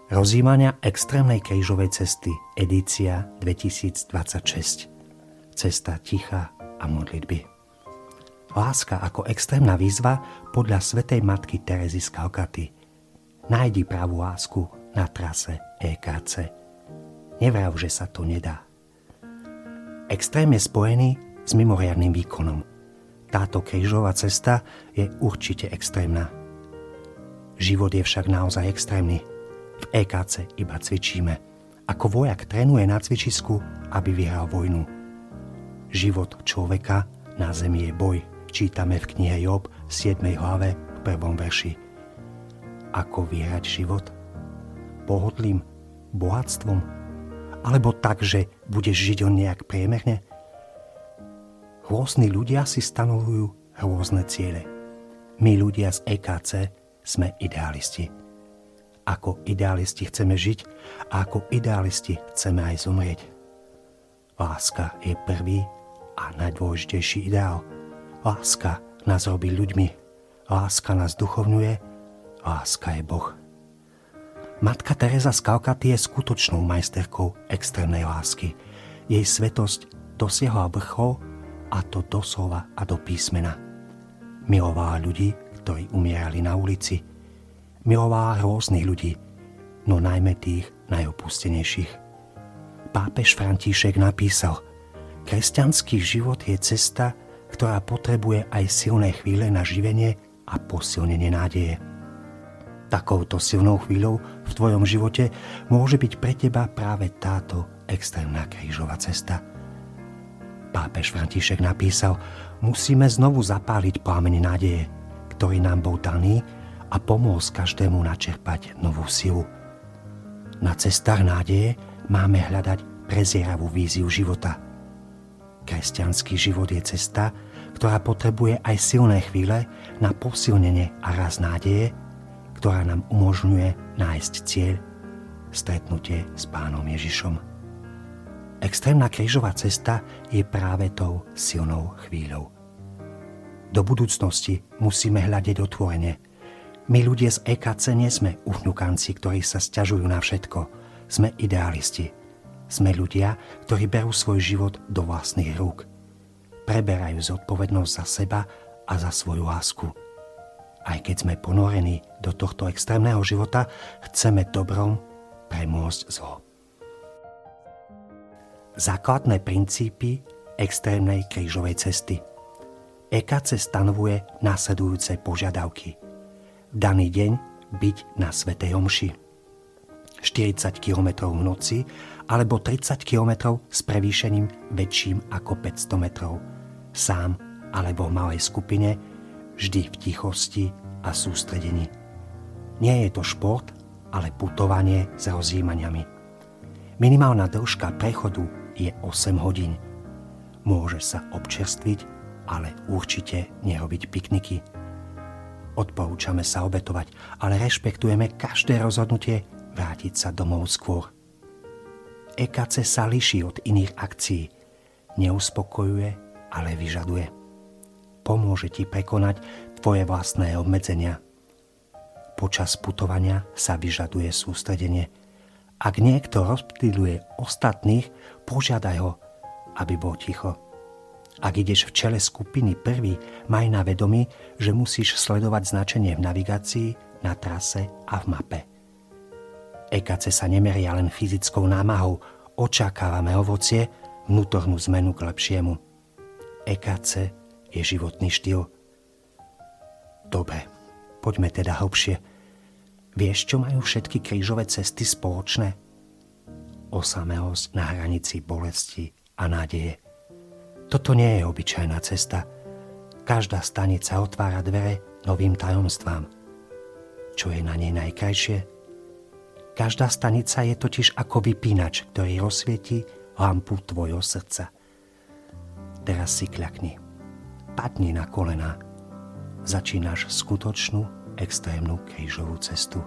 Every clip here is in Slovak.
Rozjímania extrémnej krížovej cesty, edícia 2026. Cesta ticha a modlitby. Láska ako extrémna výzva podľa svätej matky Terezy z Kalkaty. Nájdi pravú lásku na trase EKC. Nevrav, že sa to nedá. Extrém je spojený s mimoriadnym výkonom. Táto krížová cesta je určite extrémna. Život je však naozaj extrémny. V EKC iba cvičíme. Ako vojak trénuje na cvičisku, aby vyhral vojnu. Život človeka na zemi je boj. Čítame v knihe Job v 7. hlave v 1. verši. Ako vyhrať život? Pohodlím? Bohatstvom? Alebo tak, že budeš žiť on nejak priemerne? Rôzni ľudia si stanovujú rôzne ciele. My ľudia z EKC sme idealisti. Ako idealisti chceme žiť a ako idealisti chceme aj zomrieť. Láska je prvý a najdôležitejší ideál. Láska nás robí ľuďmi. Láska nás duchovňuje. Láska je Boh. Matka Teresa z Kalkaty je skutočnou majsterkou extrémnej lásky. Jej svetosť dosiahla vrchol, a to doslova a do písmena. Milovala ľudí, ktorí umierali na ulici. Milovala rôznych ľudí, no najmä tých najopustenejších. Pápež František napísal: kresťanský život je cesta, ktorá potrebuje aj silné chvíle na živenie a posilnenie nádeje. Takouto silnou chvíľou v tvojom živote môže byť pre teba práve táto extrémna krížová cesta. Pápež František napísal: musíme znovu zapáliť plameň nádeje, ktorý nám bol daný, a pomôcť každému načerpať novú silu. Na cestách nádeje máme hľadať prezieravú víziu života. Kresťanský život je cesta, ktorá potrebuje aj silné chvíle na posilnenie a rast nádeje, ktorá nám umožňuje nájsť cieľ, stretnutie s Pánom Ježišom. Extrémna krížová cesta je práve tou silnou chvíľou. Do budúcnosti musíme hľadiť otvorene. My ľudia z EKC nie sme uchňukanci, ktorí sa sťažujú na všetko. Sme idealisti. Sme ľudia, ktorí berú svoj život do vlastných rúk. Preberajú zodpovednosť za seba a za svoju lásku. Aj keď sme ponorení do tohto extrémneho života, chceme dobrom premôcť zlo. Základné princípy extrémnej krížovej cesty. EKC stanovuje nasledujúce požiadavky. Daný deň byť na svätej omši. 40 km v noci alebo 30 km s prevýšením väčším ako 500 metrov. Sám alebo v malej skupine, vždy v tichosti a sústredení. Nie je to šport, ale putovanie s rozjímaniami. Minimálna dĺžka prechodu je 8 hodín. Môže sa občerstviť, ale určite nerobiť pikniky. Odporúčame sa obetovať, ale rešpektujeme každé rozhodnutie vrátiť sa domov skôr. EKC sa líši od iných akcií. Neuspokojuje, ale vyžaduje. Pomôže ti prekonať tvoje vlastné obmedzenia. Počas putovania sa vyžaduje sústredenie. Ak niekto rozptýľuje ostatných, požiadaj ho, aby bol ticho. Ak ideš v čele skupiny prvý, maj na vedomí, že musíš sledovať značenie v navigácii, na trase a v mape. EKC sa nemeria len fyzickou námahou, očakávame ovocie, vnútornú zmenu k lepšiemu. EKC je životný štýl. Dobre, poďme teda hlbšie. Vieš, čo majú všetky krížové cesty spoločné? Osamelosť na hranici bolesti a nádeje. Toto nie je obyčajná cesta. Každá stanica otvára dvere novým tajomstvám. Čo je na nej najkrajšie? Každá stanica je totiž ako vypínač, ktorý rozsvietí lampu tvojho srdca. Teraz si kľakni. Padni na kolená. Začínaš skutočnú extrémnu krížovú cestu.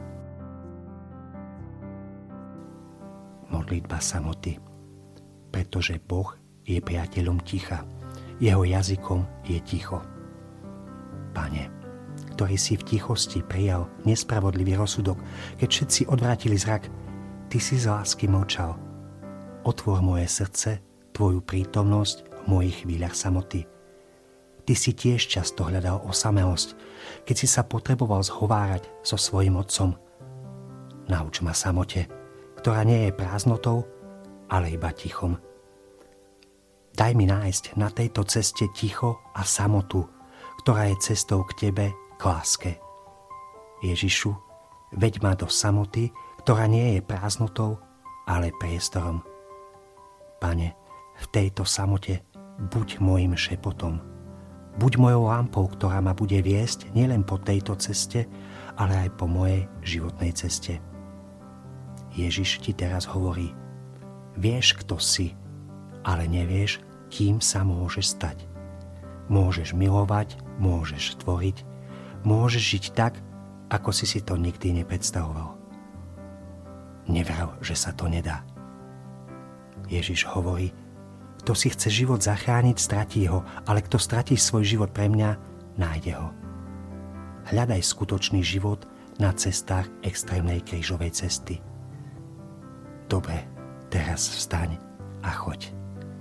Modlitba samoty. Pretože Boh je priateľom ticha. Jeho jazykom je ticho. Pane, ktorý si v tichosti prijal nespravodlivý rozsudok, keď všetci odvrátili zrak, ty si z lásky mlčal. Otvor moje srdce, tvoju prítomnosť v mojich chvíľach samoty. Ty si tiež často hľadal osamelosť, keď si sa potreboval zhovárať so svojím otcom. Nauč ma samote, ktorá nie je prázdnotou, ale iba tichom. Daj mi nájsť na tejto ceste ticho a samotu, ktorá je cestou k tebe, k láske. Ježišu, veď ma do samoty, ktorá nie je prázdnotou, ale priestorom. Pane, v tejto samote buď mojím šepotom. Buď mojou lampou, ktorá ma bude viesť nielen po tejto ceste, ale aj po mojej životnej ceste. Ježiš ti teraz hovorí, vieš, kto si, ale nevieš, kým sa môžeš stať. Môžeš milovať, môžeš tvoriť, môžeš žiť tak, ako si si to nikdy nepredstavoval. Nevrav, že sa to nedá. Ježiš hovorí, kto si chce život zachrániť, stratí ho, ale kto stratí svoj život pre mňa, nájde ho. Hľadaj skutočný život na cestách extrémnej krížovej cesty. Dobre, teraz vstaň a choď.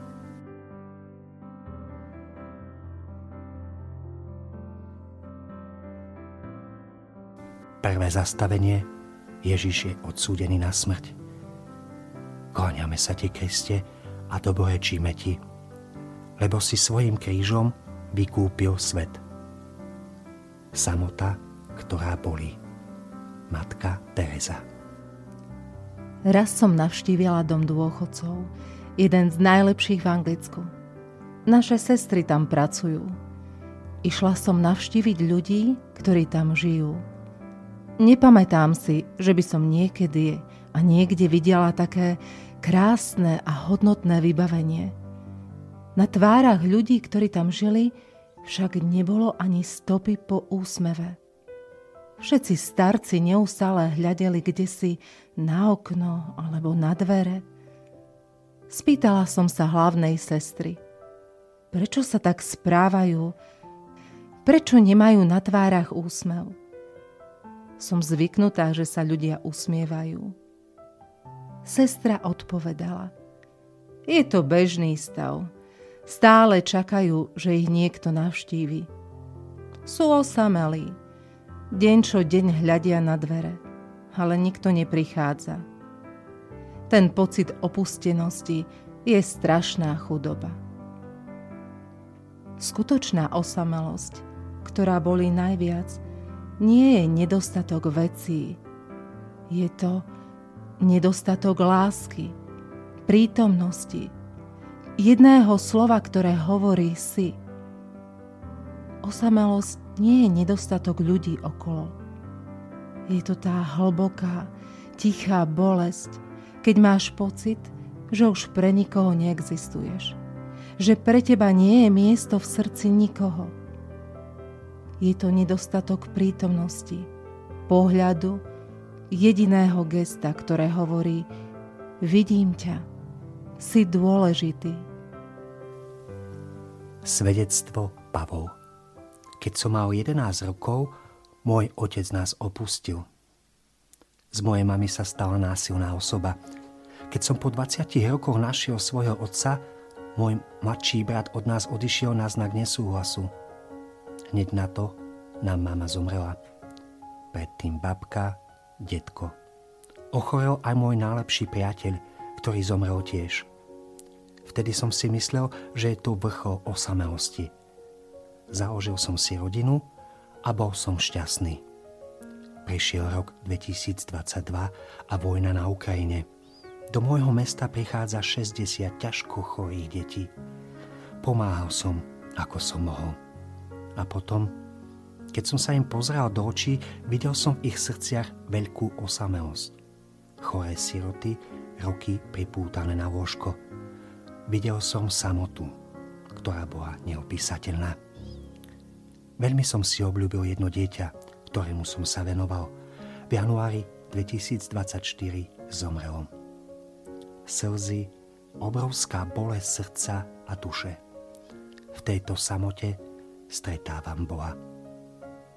Prvé zastavenie. Ježiš je odsúdený na smrť. Kláňame sa ti, Kriste, a dobrorečíme ti, lebo si svojím krížom vykúpil svet. Samota, ktorá bolí. Matka Teresa. Raz som navštívila dom dôchodcov, jeden z najlepších v Anglicku. Naše sestry tam pracujú. Išla som navštíviť ľudí, ktorí tam žijú. Nepamätám si, že by som niekedy a niekde videla také krásne a hodnotné vybavenie. Na tvárach ľudí, ktorí tam žili, však nebolo ani stopy po úsmeve. Všetci starci neustále hľadeli kdesi na okno alebo na dvere. Spýtala som sa hlavnej sestry, prečo sa tak správajú, prečo nemajú na tvárach úsmev. Som zvyknutá, že sa ľudia usmievajú. Sestra odpovedala, je to bežný stav. Stále čakajú, že ich niekto navštívi. Sú osamelí. Deň čo deň hľadia na dvere, ale nikto neprichádza. Ten pocit opustenosti je strašná chudoba. Skutočná osamelosť, ktorá bolí najviac, nie je nedostatok vecí. Je to nedostatok lásky, prítomnosti, jedného slova, ktoré hovorí si. Osamelosť nie je nedostatok ľudí okolo. Je to tá hlboká, tichá bolesť, keď máš pocit, že už pre nikoho neexistuješ. Že pre teba nie je miesto v srdci nikoho. Je to nedostatok prítomnosti, pohľadu, jediného gesta, ktoré hovorí: vidím ťa, si dôležitý. Svedectvo Pavol. Keď som mal 11 rokov, môj otec nás opustil. Z mojej mamy sa stala násilná osoba. Keď som po 20 rokoch našiel svojho otca, môj mladší brat od nás odišiel na znak nesúhlasu. Hneď na to nám mama zomrela. Predtým babka, detko. Ochorel aj môj najlepší priateľ, ktorý zomrel tiež. Vtedy som si myslel, že je to vrchol osamelosti. Založil som si rodinu a bol som šťastný. Prišiel rok 2022 a vojna na Ukrajine. Do môjho mesta prichádza 60 ťažko chorých detí. Pomáhal som, ako som mohol. A potom, keď som sa im pozrel do očí, videl som v ich srdciach veľkú osamelosť. Choré siroty, roky pripútané na lôžko. Videl som samotu, ktorá bola neopísateľná. Veľmi som si obľúbil jedno dieťa, ktorému som sa venoval. V januári 2024 zomrelo. Slzy, obrovská bolesť srdca a duše. V tejto samote stretávam Boha.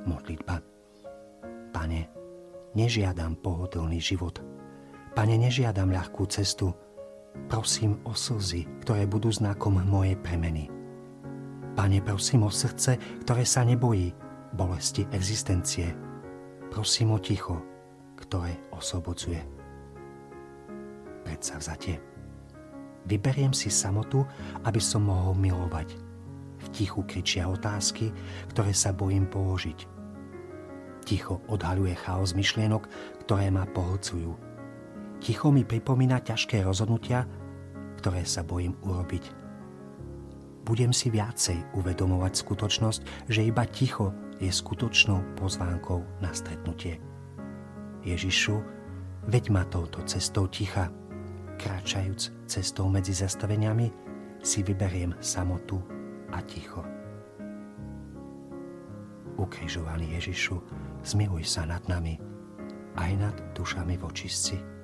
Modlitba. Pane, nežiadam pohodlný život. Pane, nežiadam ľahkú cestu. Prosím o slzy, ktoré budú znakom mojej premeny. Pane, prosím o srdce, ktoré sa nebojí bolesti existencie. Prosím o ticho, ktoré oslobodzuje. Predsavzatie. Vyberiem si samotu, aby som mohol milovať. V tichu kričia otázky, ktoré sa bojím položiť. Ticho odhaľuje chaos myšlienok, ktoré ma pohlcujú. Ticho mi pripomína ťažké rozhodnutia, ktoré sa bojím urobiť. Budem si viacej uvedomovať skutočnosť, že iba ticho je skutočnou pozvánkou na stretnutie. Ježišu, veď ma touto cestou ticha. Kráčajúc cestou medzi zastaveniami, si vyberiem samotu a ticho. Ukrižovaný Ježišu, zmiluj sa nad nami, aj nad dušami vočistci.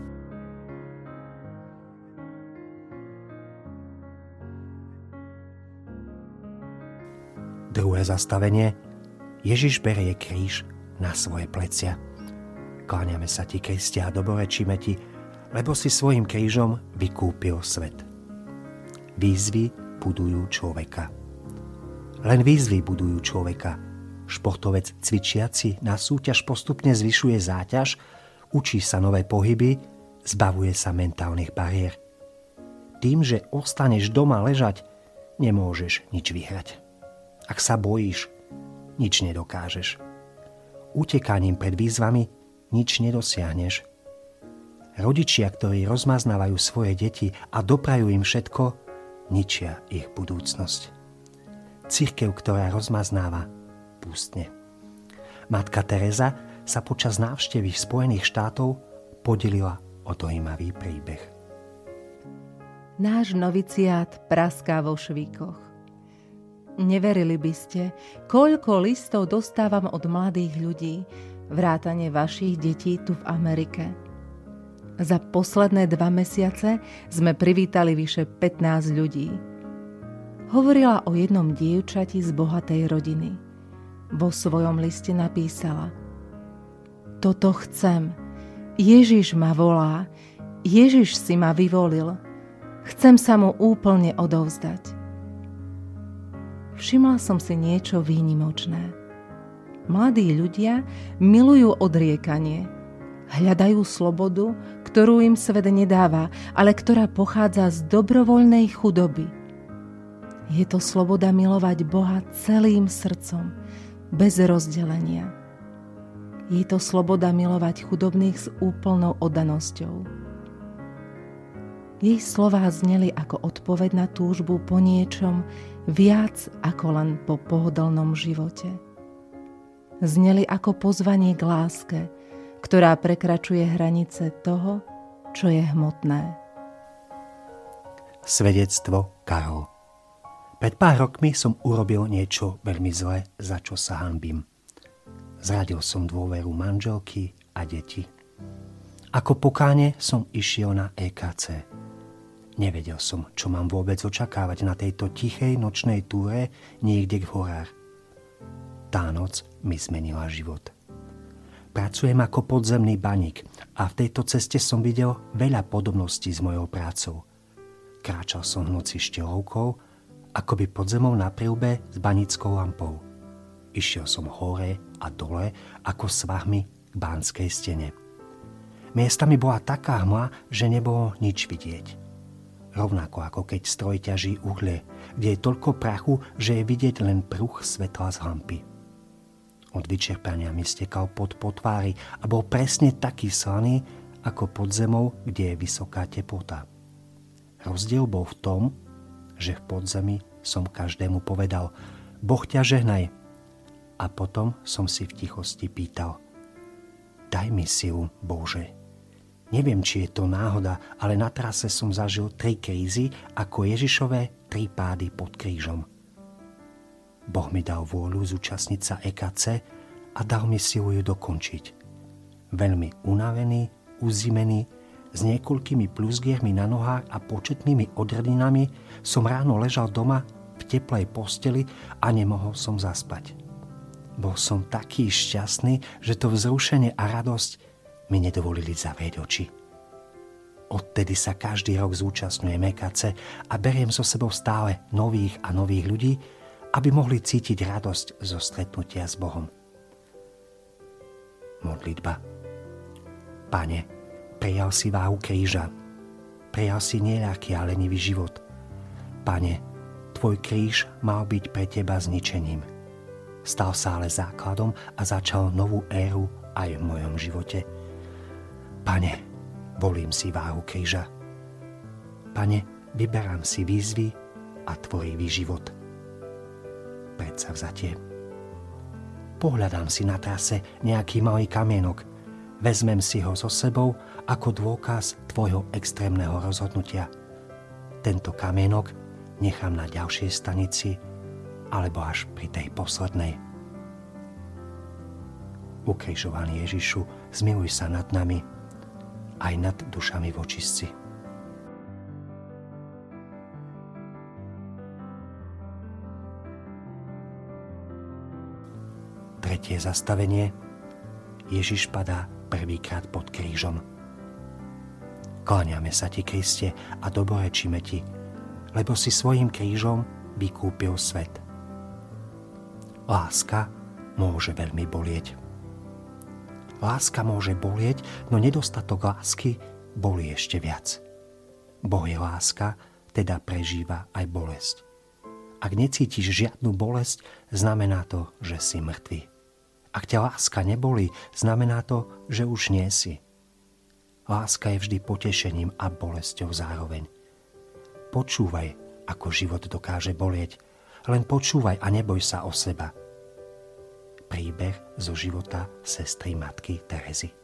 Druhé zastavenie. Ježiš berie kríž na svoje plecia. Kláňame sa ti, Kristia, a dobrorečíme ti, lebo si svojím krížom vykúpil svet. Výzvy budujú človeka. Len výzvy budujú človeka. Športovec cvičiaci na súťaž postupne zvyšuje záťaž, učí sa nové pohyby, zbavuje sa mentálnych bariér. Tým, že ostaneš doma ležať, nemôžeš nič vyhrať. Ak sa bojíš, nič nedokážeš. Utekaním pred výzvami nič nedosiahneš. Rodičia, ktorí rozmaznávajú svoje deti a doprajú im všetko, ničia ich budúcnosť. Cirkev, ktorá rozmaznáva, pustne. Matka Teresa sa počas návštevy Spojených štátov podelila o dojímavý príbeh. Náš noviciát praská vo švíkoch. Neverili by ste, koľko listov dostávam od mladých ľudí, vrátane vašich detí tu v Amerike. Za posledné 2 mesiace sme privítali vyše 15 ľudí. Hovorila o jednom dievčati z bohatej rodiny. Vo svojom liste napísala: Toto chcem. Ježiš ma volá. Ježiš si ma vyvolil. Chcem sa mu úplne odovzdať. Všimla som si niečo výnimočné. Mladí ľudia milujú odriekanie. Hľadajú slobodu, ktorú im svet nedáva, ale ktorá pochádza z dobrovoľnej chudoby. Je to sloboda milovať Boha celým srdcom, bez rozdelenia. Je to sloboda milovať chudobných s úplnou oddanosťou. Jej slová zneli ako odpoveď na túžbu po niečom viac ako len po pohodlnom živote. Zneli ako pozvanie k láske, ktorá prekračuje hranice toho, čo je hmotné. Svedectvo Karol. Pred pár rokmi som urobil niečo veľmi zlé, za čo sa hanbím. Zradil som dôveru manželky a detí. Ako pokánie som išiel na EKC. Nevedel som, čo mám vôbec očakávať na tejto tichej nočnej túre niekde v horách. Tá noc mi zmenila život. Pracujem ako podzemný baník a v tejto ceste som videl veľa podobností s mojou prácou. Kráčal som v noci štelovkou, akoby pod zemou na prilbe s banickou lampou. Išiel som hore a dole ako svahmi k Banskej stene. Miestami bola taká hmla, že nebolo nič vidieť. Rovnako ako keď stroj ťaží uhlie, kde je toľko prachu, že je vidieť len pruh svetla z lampy. Od vyčerpania mi stekal pot po tvári a bol presne taký slaný, ako pod zemou, kde je vysoká teplota. Rozdiel bol v tom, že v podzemí som každému povedal: Boh ťa žehnaj. A potom som si v tichosti pýtal: Daj mi silu, Bože. Neviem, či je to náhoda, ale na trase som zažil 3 krízy ako Ježišové 3 pády pod krížom. Boh mi dal vôľu zúčastniť sa EKC a dal mi silu ju dokončiť. Veľmi unavený, uzimený, s niekoľkými plusgiermi na nohách a početnými odrdinami som ráno ležal doma v teplej posteli a nemohol som zaspať. Bol som taký šťastný, že to vzrušenie a radosť mi nedovolili zavrieť oči. Odtedy sa každý rok zúčastňujem EKC a beriem so sebou stále nových a nových ľudí, aby mohli cítiť radosť zo stretnutia s Bohom. Modlitba. Pane, prijal si váhu kríža. Prijal si neľahký a lenivý život. Pane, tvoj kríž mal byť pre teba zničením. Stal sa ale základom a začal novú éru aj v mojom živote. Pane, volím si váhu kríža. Pane, vyberám si výzvy a tvorivý život. Predsavzatie. Pohľadám si na trase nejaký malý kamienok. Vezmem si ho so sebou ako dôkaz tvojho extrémneho rozhodnutia. Tento kamienok nechám na ďalšej stanici alebo až pri tej poslednej. Ukrižovaný Ježišu, zmiluj sa nad nami, aj nad dušami v očistci. Tretie zastavenie. Ježiš padá prvýkrát pod krížom. Kláňame sa ti, Kriste, a dobrorečíme ti, lebo si svojím krížom vykúpil svet. Láska môže veľmi bolieť. Láska môže bolieť, no nedostatok lásky bolí ešte viac. Boh je láska, teda prežíva aj bolesť. Ak necítiš žiadnu bolesť, znamená to, že si mŕtvy. Ak ťa láska nebolí, znamená to, že už nie si. Láska je vždy potešením a bolesťou zároveň. Počúvaj, ako život dokáže bolieť. Len počúvaj a neboj sa o seba. Príbeh zo života sestry matky Terezy.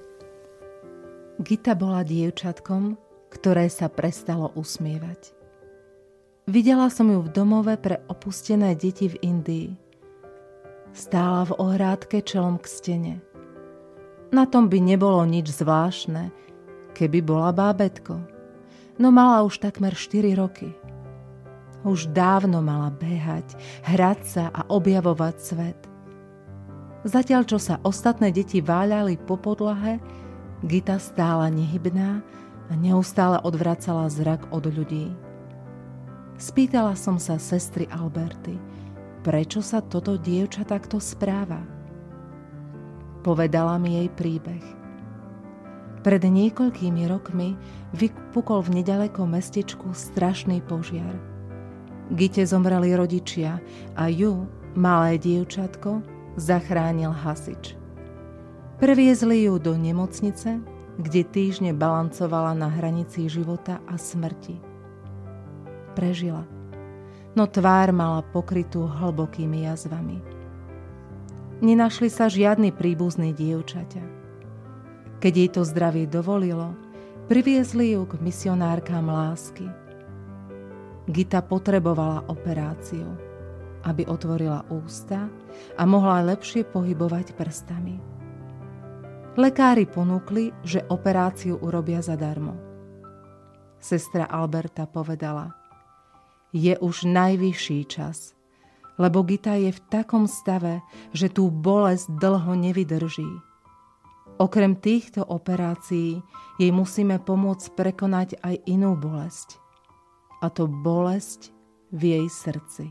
Gita bola dievčatkom, ktoré sa prestalo usmievať. Videla som ju v domove pre opustené deti v Indii. Stála v ohrádke čelom k stene. Na tom by nebolo nič zvláštne, keby bola bábätko, no mala už takmer 4 roky. Už dávno mala behať, hrať sa a objavovať svet. Zatiaľ, čo sa ostatné deti váľali po podlahe, Gita stála nehybná a neustále odvracala zrak od ľudí. Spýtala som sa sestry Alberty, prečo sa toto dievča takto správa. Povedala mi jej príbeh. Pred niekoľkými rokmi vypukol v nedalekom mestečku strašný požiar. Gite zomreli rodičia a ju, malé dievčatko, zachránil hasič. Previezli ju do nemocnice, kde týždne balancovala na hranici života a smrti. Prežila, no tvár mala pokrytú hlbokými jazvami. Nenašli sa žiadni príbuzní dievčaťa. Keď jej to zdravie dovolilo, priviezli ju k misionárkám lásky. Gita potrebovala operáciu, aby otvorila ústa a mohla lepšie pohybovať prstami. Lekári ponúkli, že operáciu urobia zadarmo. Sestra Alberta povedala: je už najvyšší čas, lebo Gita je v takom stave, že tú bolesť dlho nevydrží. Okrem týchto operácií jej musíme pomôcť prekonať aj inú bolesť. A to bolesť v jej srdci.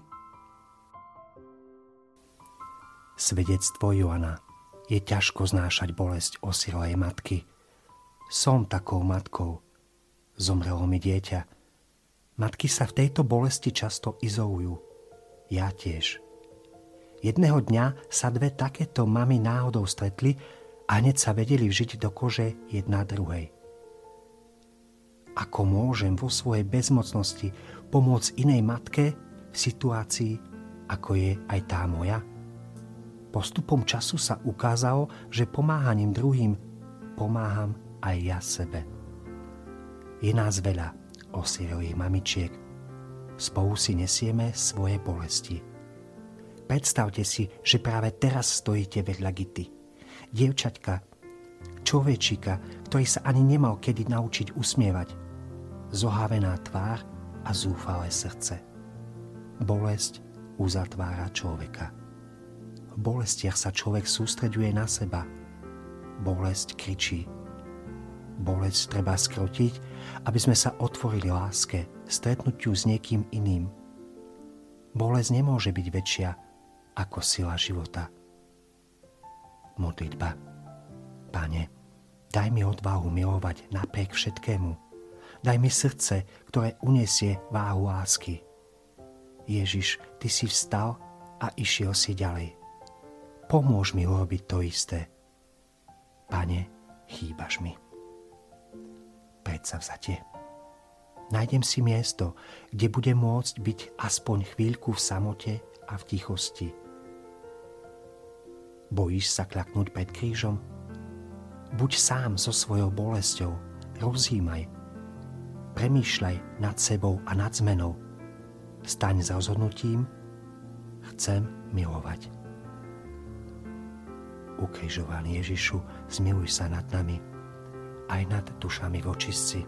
Svedectvo Joana. Je ťažko znášať bolesť osirelej matky. Som takou matkou. Zomrelo mi dieťa. Matky sa v tejto bolesti často izolujú. Ja tiež. Jedného dňa sa dve takéto mamy náhodou stretli a hneď sa vedeli vžiť do kože jedna druhej. Ako môžem vo svojej bezmocnosti pomôcť inej matke v situácii, ako je aj tá moja? Postupom času sa ukázalo, že pomáhaním druhým pomáham aj ja sebe. Je nás veľa, osirelých mamičiek. Spolu si nesieme svoje bolesti. Predstavte si, že práve teraz stojíte vedľa Gity. Dievčaťka, človečíka, ktorý sa ani nemal kedy naučiť usmievať. Zohavená tvár a zúfalé srdce. Bolesť uzatvára človeka. V bolestiach sa človek sústreďuje na seba. Bolesť kričí. Bolesť treba skrotiť, aby sme sa otvorili láske, stretnutiu s niekým iným. Bolesť nemôže byť väčšia ako sila života. Modlitba. Pane, daj mi odvahu milovať napriek všetkému. Daj mi srdce, ktoré unesie váhu lásky. Ježiš, Ty si vstal a išiel si ďalej. Pomôž mi urobiť to isté. Pane, chýbaš mi. Predsavzatie. Nájdem si miesto, kde budem môcť byť aspoň chvíľku v samote a v tichosti. Bojíš sa kľaknúť pred krížom? Buď sám so svojou bolesťou, rozjímaj. Premýšľaj nad sebou a nad zmenou. Staň za rozhodnutím, chcem milovať. Ukrižovaný Ježišu, zmiluj sa nad nami, aj nad dušami v očistci.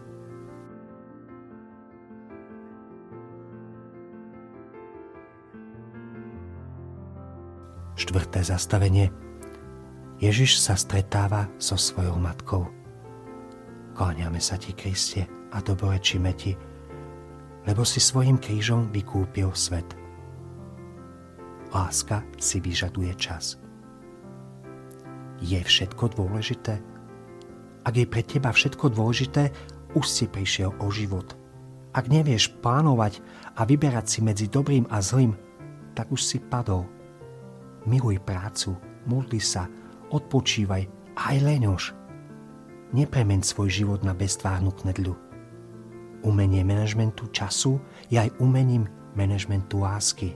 Štvrté zastavenie. Ježiš sa stretáva so svojou matkou. Kláňame sa Ti, Kriste, a dobrorečíme Ti, lebo si svojím krížom vykúpil svet. Láska si vyžaduje čas. Je všetko dôležité? Ak je pre teba všetko dôležité, už si prišiel o život. Ak nevieš plánovať a vyberať si medzi dobrým a zlým, tak už si padol. Miluj prácu, modli sa, odpočívaj aj leňož. Nepremeň svoj život na beztvárnu knedľu. Umenie manažmentu času je aj umením manažmentu lásky.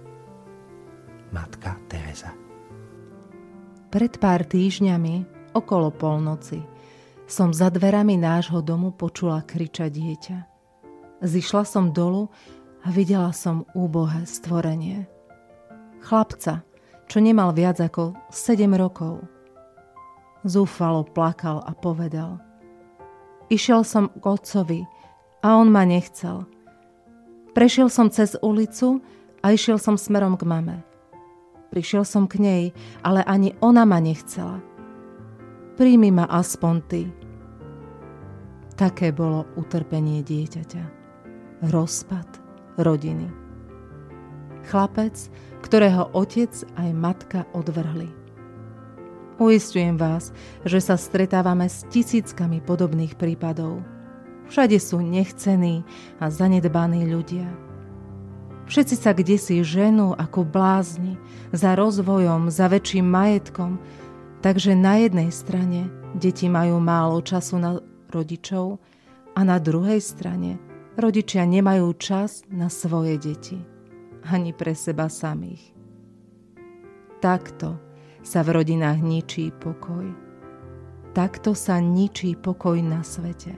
Matka Teresa. Pred pár týždňami, okolo polnoci, som za dverami nášho domu počula kričať dieťa. Zišla som dolu a videla som úbohé stvorenie. Chlapca, čo nemal viac ako 7 rokov. Zúfalo plakal a povedal: Išiel som k otcovi a on ma nechcel. Prešiel som cez ulicu a išiel som smerom k mame. Prišiel som k nej, ale ani ona ma nechcela. Príjmi ma aspoň ty. Také bolo utrpenie dieťaťa. Rozpad rodiny. Chlapec, ktorého otec aj matka odvrhli. Uisťujem vás, že sa stretávame s tisíckami podobných prípadov. Všade sú nechcení a zanedbaní ľudia. Všetci sa kdesi ženú ako blázni, za rozvojom, za väčším majetkom, takže na jednej strane deti majú málo času na rodičov a na druhej strane rodičia nemajú čas na svoje deti, ani pre seba samých. Takto sa v rodinách ničí pokoj. Takto sa ničí pokoj na svete.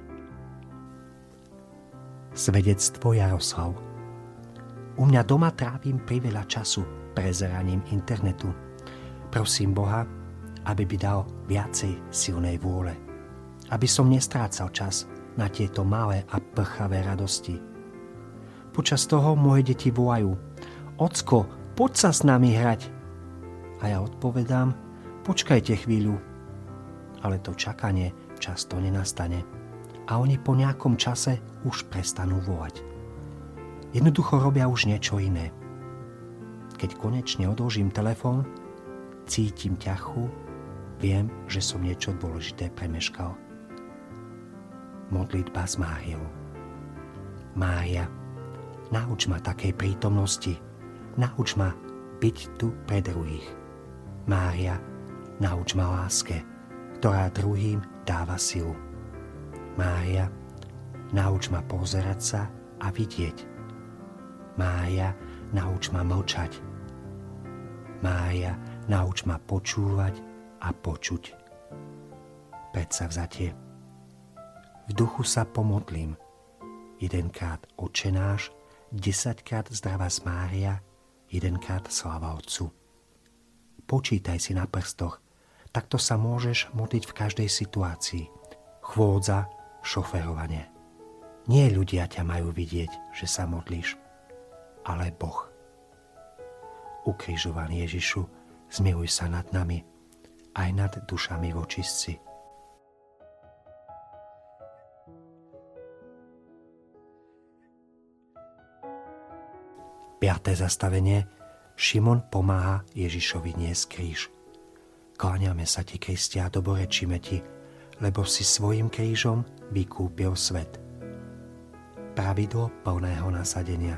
Svedectvo Jaroslav. U mňa doma trávim priveľa času prezeraním internetu. Prosím Boha, aby mi dal viacej silnej vôle. Aby som nestrácal čas na tieto malé a prchavé radosti. Počas toho moje deti volajú: Ocko, poď sa s nami hrať. A ja odpovedám: počkajte chvíľu. Ale to čakanie často nenastane. A oni po nejakom čase už prestanú volať. Jednoducho robia už niečo iné. Keď konečne odložím telefón, cítim ťachu, viem, že som niečo dôležité premeškal. Modlitba s Máriou. Mária, nauč ma takej prítomnosti, nauč ma byť tu pre druhých. Mária, nauč ma láske, ktorá druhým dáva silu. Mária, nauč ma pozerať sa a vidieť. Mária, nauč ma mlčať. Mária, nauč ma počúvať a počuť. Predsavzatie. V duchu sa pomodlím. 1-krát Otčenáš, 10-krát Zdravás Mária, 1-krát Sláva Otcu. Počítaj si na prstoch, takto sa môžeš modliť v každej situácii. Chôdza, šoferovanie. Nie ľudia ťa majú vidieť, že sa modlíš, ale Boh. Ukrižovaný Ježišu, zmiluj sa nad nami, aj nad dušami v očistci. Piaté zastavenie. Šimon pomáha Ježišovi niesť kríž. Kláňame sa ti, Kriste, a dobrečíme ti, lebo si svojím krížom vykúpil svet. Pravidlo plného nasadenia.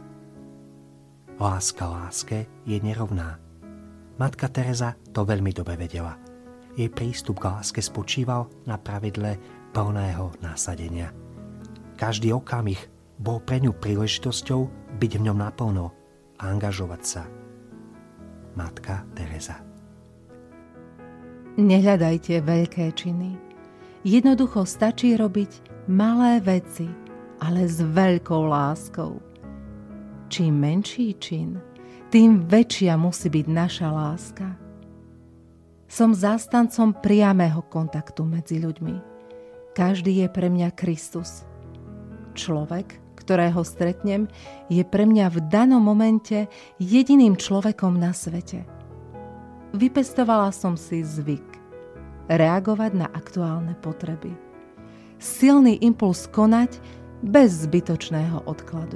Láska láske je nerovná. Matka Teresa to veľmi dobre vedela. Jej prístup k láske spočíval na pravidle plného nasadenia. Každý okamih bol pre ňu príležitosťou byť v ňom naplno a angažovať sa. Matka Teresa. Nehľadajte veľké činy. Jednoducho stačí robiť malé veci, ale s veľkou láskou. Čím menší čin, tým väčšia musí byť naša láska. Som zástancom priamého kontaktu medzi ľuďmi. Každý je pre mňa Kristus. Človek, ktorého stretnem, je pre mňa v danom momente jediným človekom na svete. Vypestovala som si zvyk reagovať na aktuálne potreby. Silný impuls konať bez zbytočného odkladu.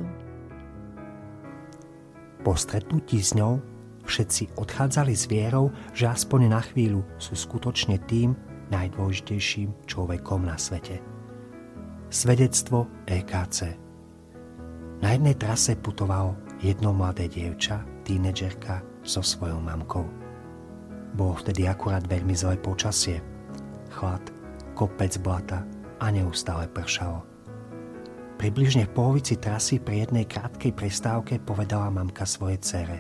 Po stretnutí s ňou všetci odchádzali s vierou, že aspoň na chvíľu sú skutočne tým najdôležitejším človekom na svete. Svedectvo EKC. Na jednej trase putovalo jedno mladé dievča, tínedžerka, so svojou mamkou. Bolo vtedy akurát veľmi zlé počasie. Chlad, kopec blata a neustále pršalo. Približne v polovici trasy pri jednej krátkej prestávke povedala mamka svojej dcére: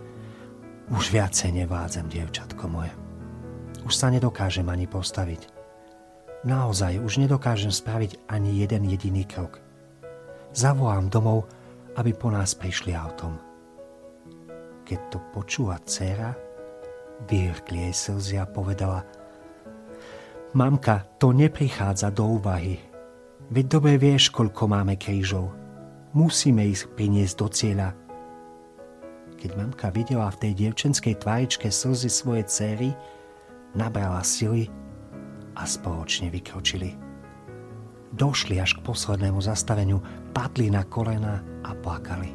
Už viacej nevládzem, dievčatko moje. Už sa nedokážem ani postaviť. Naozaj už nedokážem spraviť ani jeden jediný krok. Zavolám domov, aby po nás prišli autom. Keď to počula dcéra, vyhrkli jej slzy a povedala: Mamka, to neprichádza do úvahy. Veď dobre vieš, koľko máme krížov. Musíme ich priniesť do cieľa. Keď mamka videla v tej dievčenskej tváričke slzy svojej dcéry, nabrala sily a spoločne vykročili. Došli až k poslednému zastaveniu, padli na kolena a plakali.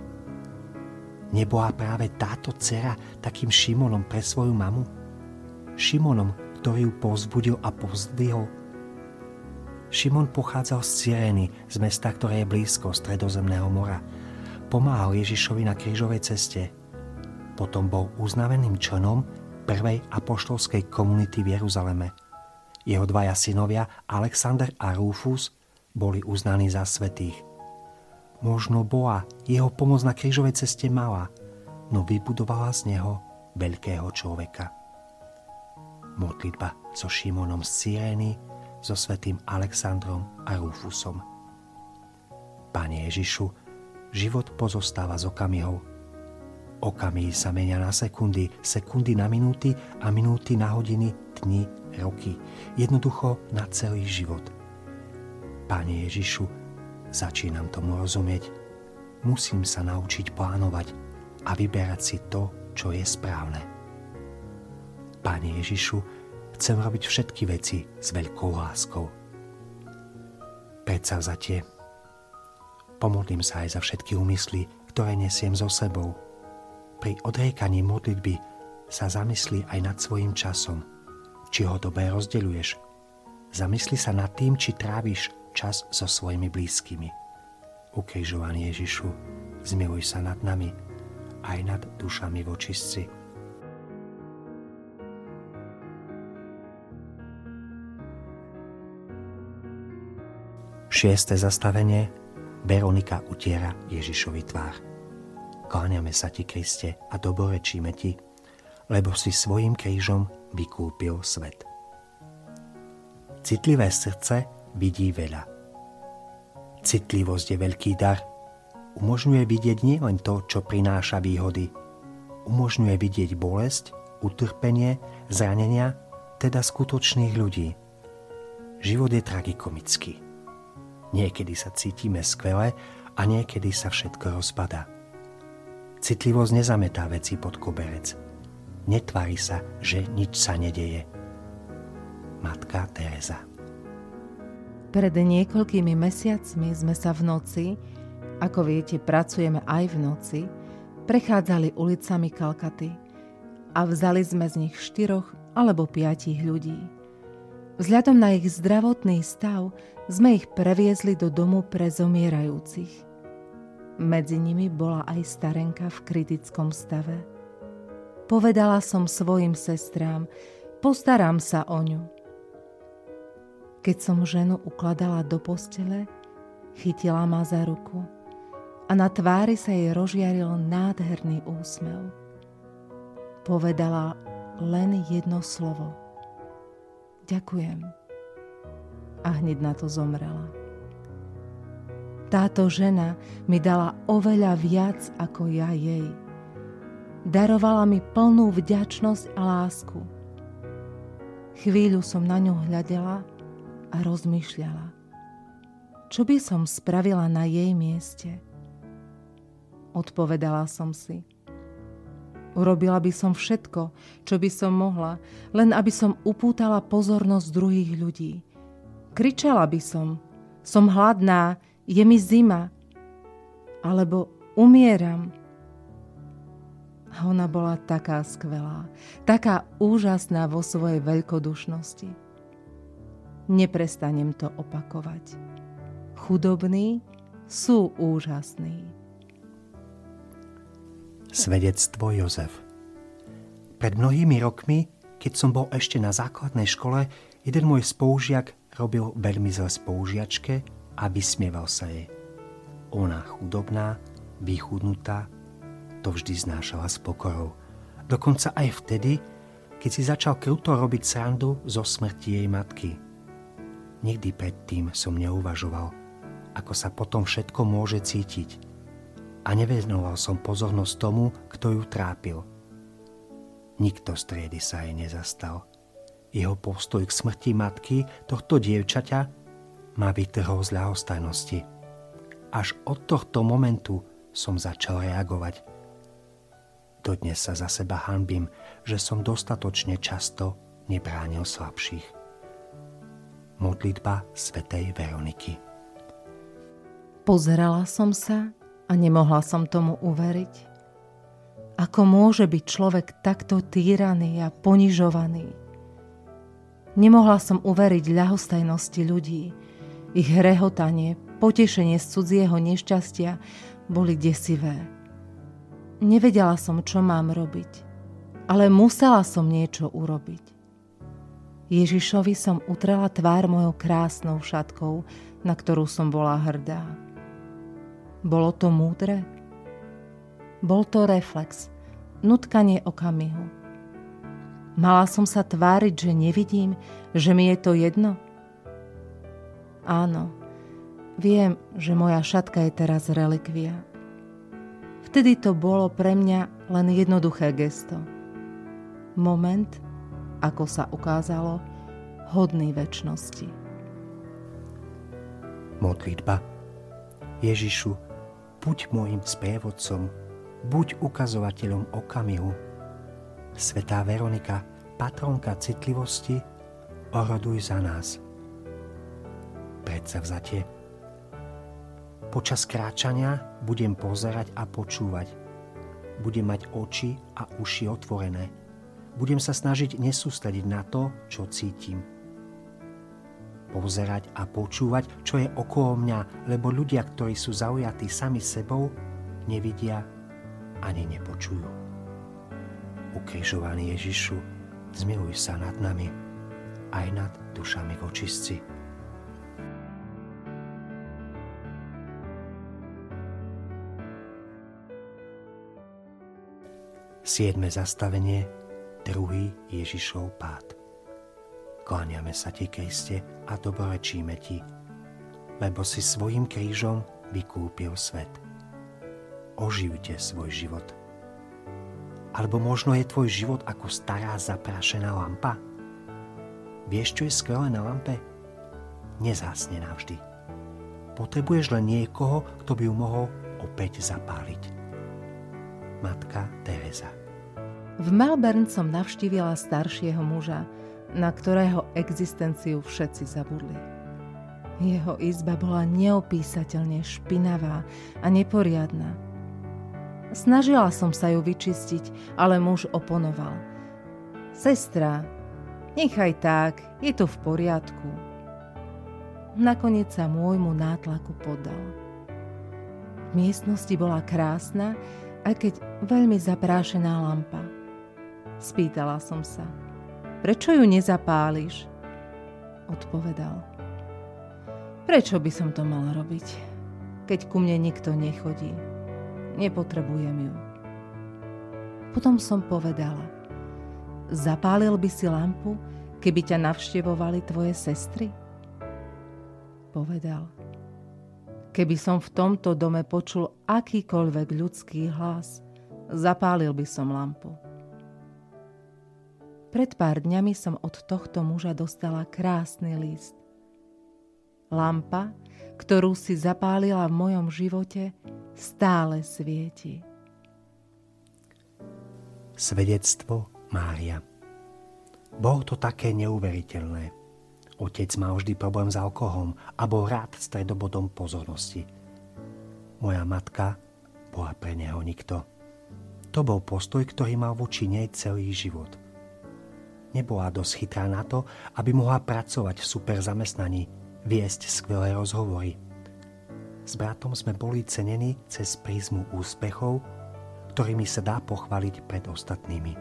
Nebola práve táto dcera takým Šimonom pre svoju mamu? Šimonom, ktorý ju povzbudil a povzdvihol? Šimon pochádzal z Cyrény, z mesta, ktoré je blízko Stredozemného mora. Pomáhal Ježišovi na krížovej ceste. Potom bol uznaveným členom prvej apoštolskej komunity v Jeruzaleme. Jeho dvaja synovia, Alexander a Rúfus, boli uznaní za svätých. Možno bola jeho pomoc na krížovej ceste malá, no vybudovala z neho veľkého človeka. Modlitba so Šimonom z Cyrény, so svätým Alexandrom a Rúfusom. Pane Ježišu, život pozostáva z okamihov. Okamihy sa menia na sekundy, sekundy na minúty a minúty na hodiny, dni, roky. Jednoducho na celý život. Pane Ježišu, začínam tomu rozumieť. Musím sa naučiť plánovať a vyberať si to, čo je správne. Pane Ježišu, chcem robiť všetky veci s veľkou láskou. Predsavzatie. Pomodlím sa aj za všetky úmysly, ktoré nesiem so sebou. Pri odriekaní modlitby sa zamyslí aj nad svojím časom. Či ho dobre rozdeľuješ. Zamysli sa nad tým, či tráviš čas so svojimi blízkymi. Ukrižovaný Ježišu, zmiluj sa nad nami, aj nad dušami v očistci. Šieste zastavenie. Veronika utiera Ježišovi tvár. Kláňame sa ti, Kriste, a dobrorečíme ti, lebo si svojím krížom vykúpil svet. Citlivé srdce vidí veľa. Citlivosť je veľký dar. Umožňuje vidieť nielen to, čo prináša výhody. Umožňuje vidieť bolesť, utrpenie, zranenia, teda skutočných ľudí. Život je tragikomický. Niekedy sa cítime skvele a niekedy sa všetko rozpadá. Citlivosť nezametá veci pod koberec. Netvári sa, že nič sa nedeje. Matka Teresa. Pred niekoľkými mesiacmi sme sa v noci, ako viete, pracujeme aj v noci, prechádzali ulicami Kalkaty a vzali sme z nich 4 alebo 5 ľudí. Vzhľadom na ich zdravotný stav sme ich previezli do domu pre zomierajúcich. Medzi nimi bola aj starenka v kritickom stave. Povedala som svojim sestrám, postaram sa o ňu. Keď som ženu ukladala do postele, chytila ma za ruku a na tvári sa jej rozžiaril nádherný úsmev. Povedala len jedno slovo. Ďakujem. A hneď na to zomrela. Táto žena mi dala oveľa viac ako ja jej. Darovala mi plnú vďačnosť a lásku. Chvíľu som na ňu hľadela a rozmýšľala. Čo by som spravila na jej mieste? Odpovedala som si. Urobila by som všetko, čo by som mohla, len aby som upútala pozornosť druhých ľudí. Kričala by som hladná, je mi zima, alebo umieram. A ona bola taká skvelá, taká úžasná vo svojej veľkodušnosti. Neprestanem to opakovať. Chudobní sú úžasní. Svedectvo Jozef. Pred mnohými rokmi, keď som bol ešte na základnej škole, jeden môj spolužiak robil veľmi zle spolužiačke a vysmieval sa jej. Ona chudobná, vychudnutá, to vždy znášala s pokorou. Dokonca aj vtedy, keď si začal kruto robiť srandu zo smrti jej matky. Nikdy predtým som neuvažoval, ako sa potom všetko môže cítiť. A nevenoval som pozornosť tomu, kto ju trápil. Nikto z triedy sa jej nezastal. Jeho postoj k smrti matky tohto dievčaťa ma vytrhol z ľahostajnosti. Až od tohto momentu som začal reagovať. Dodnes sa za seba hanbím, že som dostatočne často nebránil slabších. Modlitba svätej Veroniky. Pozerala som sa a nemohla som tomu uveriť. Ako môže byť človek takto týraný a ponižovaný? Nemohla som uveriť ľahostajnosti ľudí. Ich rehotanie, potešenie z cudzieho nešťastia boli desivé. Nevedela som, čo mám robiť, ale musela som niečo urobiť. Ježišovi som utrela tvár mojou krásnou šatkou, na ktorú som bola hrdá. Bolo to múdre? Bol to reflex, nutkanie okamihu. Mala som sa tváriť, že nevidím, že mi je to jedno? Áno, viem, že moja šatka je teraz relikvia. Vtedy to bolo pre mňa len jednoduché gesto. Moment, ako sa ukázalo, hodný večnosti. Modlitba. Ježišu, buď môjim sprievodcom, buď ukazovateľom okamihu. Svätá Veronika, patronka citlivosti, oroduj za nás. Predsavzatie. Počas kráčania budem pozerať a počúvať. Budem mať oči a uši otvorené. Budem sa snažiť nesústrediť na to, čo cítim. Pozerať a počúvať, čo je okolo mňa, lebo ľudia, ktorí sú zaujatí sami sebou, nevidia ani nepočujú. Ukrižovaný Ježišu, zmiluj sa nad nami, aj nad dušami vočistci. 7. zastavenie, 2. Ježišov pád. Kláňame sa ti, Kriste, a dobrorečíme ti, lebo si svojím krížom vykúpil svet. Oživte svoj život. Alebo možno je tvoj život ako stará zaprašená lampa? Vieš, čo je skvelé na lampe? Nezhasne navždy. Potrebuješ len niekoho, kto by ju mohol opäť zapáliť. Matka Teresa. V Melbourne som navštívila staršieho muža, na ktorého existenciu všetci zabudli. Jeho izba bola neopísateľne špinavá a neporiadna. Snažila som sa ju vyčistiť, ale muž oponoval. Sestra, nechaj tak, je to v poriadku. Nakoniec sa môjmu nátlaku poddal. V miestnosti bola krásna, aj keď veľmi zaprášená lampa. Spýtala som sa, prečo ju nezapáliš? Odpovedal. Prečo by som to mala robiť, keď ku mne nikto nechodí? Nepotrebujem ju. Potom som povedala, zapálil by si lampu, keby ťa navštevovali tvoje sestry? Povedal, keby som v tomto dome počul akýkoľvek ľudský hlas, zapálil by som lampu. Pred pár dňami som od tohto muža dostala krásny list. Lampa, ktorú si zapálila v mojom živote, stále svieti. Svedectvo Mária. Bolo to také neuveriteľné. Otec mal vždy problém s alkoholom a bol rád stredobodom pozornosti. Moja matka bola pre neho nikto. To bol postoj, ktorý mal voči nej celý život. Nebola dosť chytrá na to, aby mohla pracovať v super zamestnaní, viesť skvelé rozhovory. S bratom sme boli cenení cez prízmu úspechov, ktorými sa dá pochváliť pred ostatnými.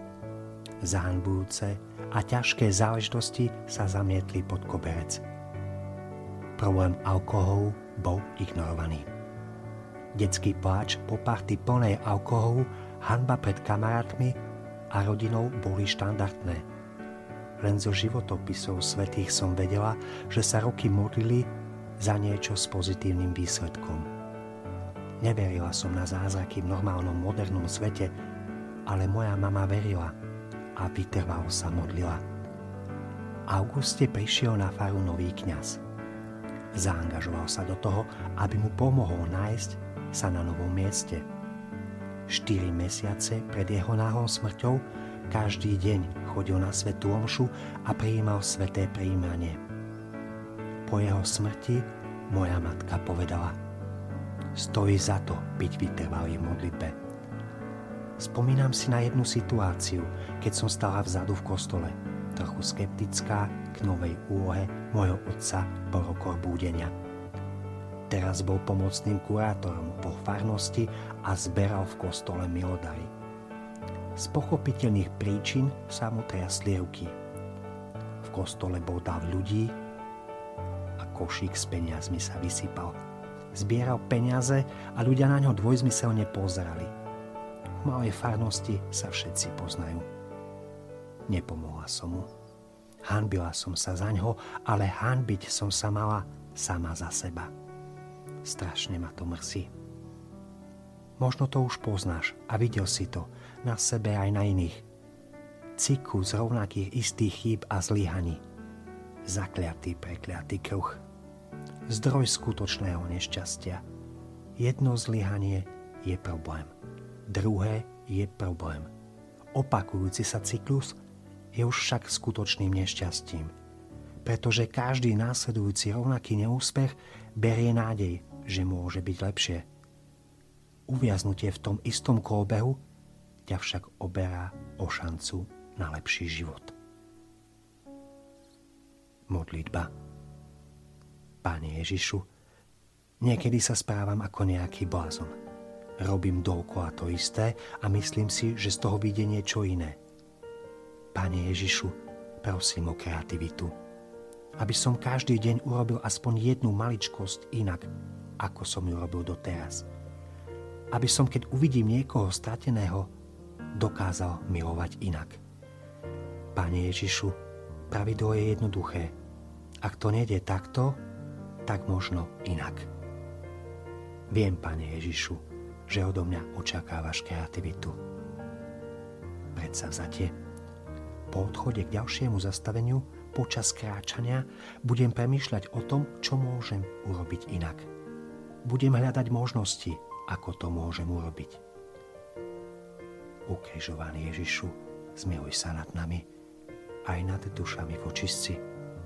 Zahanbujúce a ťažké záležitosti sa zamietli pod koberec. Problém alkoholu bol ignorovaný. Detský pláč po party plnej alkoholu, hanba pred kamarátmi a rodinou boli štandardné. Len zo životopisov svätých som vedela, že sa roky modlili za niečo s pozitívnym výsledkom. Neverila som na zázraky v normálnom modernom svete, ale moja mama verila a vytrvalo sa modlila. V auguste prišiel na faru nový kňaz. Zaangažoval sa do toho, aby mu pomohol nájsť sa na novom mieste. 4 mesiace pred jeho náhlou smrťou každý deň chodil na svätú omšu a prijímal sväté prijímanie. Po jeho smrti moja matka povedala: stojí za to byť vytrvalý v modlitbe. Spomínam si na jednu situáciu, keď som stala vzadu v kostole, trochu skeptická k novej úlohe môjho otca po rokoch búdenia. Teraz bol pomocným kurátorom vo farnosti a zberal v kostole milodary. Z pochopiteľných príčin sa mu triasli ruky. V kostole bol dav ľudí a košík s peniazmi sa vysypal. Zbieral peniaze a ľudia na ňo dvojzmyselne pozerali. V malej farnosti sa všetci poznajú. Nepomohla som mu. Hanbila som sa za ňo, ale hanbiť som sa mala sama za seba. Strašne ma to mrzí. Možno to už poznáš a videl si to na sebe aj na iných. Cyklus rovnakých istých chýb a zlyhaní. Zakliatý, prekliatý kruh. Zdroj skutočného nešťastia. Jedno zlyhanie je problém. Druhé je problém. Opakujúci sa cyklus je už však skutočným nešťastím. Pretože každý následujúci rovnaký neúspech berie nádej, že môže byť lepšie. Uviaznutie v tom istom kolobehu ťa však oberá o šancu na lepší život. Modlitba. Pane Ježišu, niekedy sa správam ako nejaký blázon. Robím dookola to isté a myslím si, že z toho vyjde niečo iné. Pane Ježišu, prosím o kreativitu. Aby som každý deň urobil aspoň jednu maličkosť inak, ako som ju robil doteraz. Aby som, keď uvidím niekoho strateného, dokázal milovať inak. Pane Ježišu, pravidlo je jednoduché. Ak to nejde takto, tak možno inak. Viem, Pane Ježišu, že odo mňa očakávaš kreativitu. Predsavzatie. Po odchode k ďalšiemu zastaveniu, počas kráčania, budem premýšľať o tom, čo môžem urobiť inak. Budem hľadať možnosti, ako to môžem urobiť. Ukrižovaný Ježišu, zmiluj sa nad nami, aj nad dušami v očistci.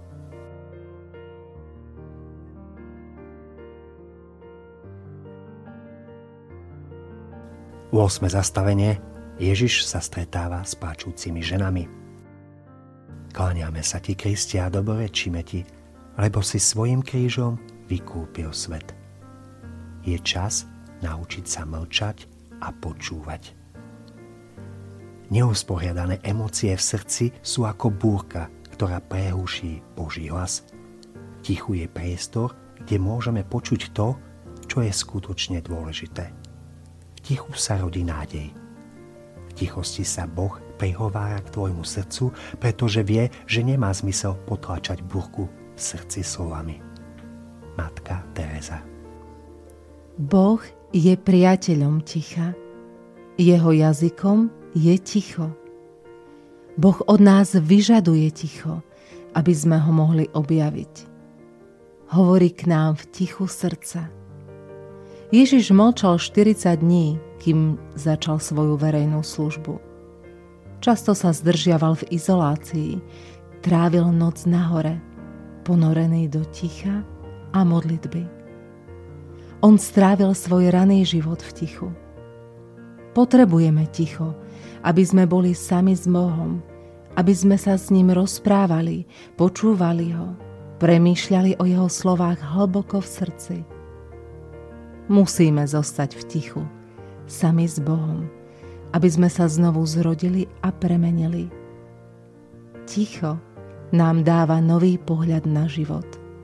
8. zastavenie. Ježiš sa stretáva s pláčúcimi ženami. Kláňame sa ti, Kriste, a dobrorečíme ti, lebo si svojím krížom vykúpil svet. Je čas naučiť sa mlčať a počúvať. Neusporiadané emócie v srdci sú ako búrka, ktorá prehúší Boží hlas. V tichu je priestor, kde môžeme počuť to, čo je skutočne dôležité. V tichu sa rodí nádej. V tichosti sa Boh prihovára k tvojmu srdcu, pretože vie, že nemá zmysel potláčať búrku v srdci slovami. Matka Teresa. Boh je priateľom ticha. Jeho jazykom je ticho. Boh od nás vyžaduje ticho, aby sme ho mohli objaviť. Hovorí k nám v tichu srdca. Ježiš mlčal 40 dní, kým začal svoju verejnú službu. Často sa zdržiaval v izolácii, trávil noc na hore, ponorený do ticha a modlitby. On strávil svoj raný život v tichu. Potrebujeme ticho, aby sme boli sami s Bohom, aby sme sa s ním rozprávali, počúvali ho, premýšľali o jeho slovách hlboko v srdci. Musíme zostať v tichu, sami s Bohom, aby sme sa znovu zrodili a premenili. Ticho nám dáva nový pohľad na život.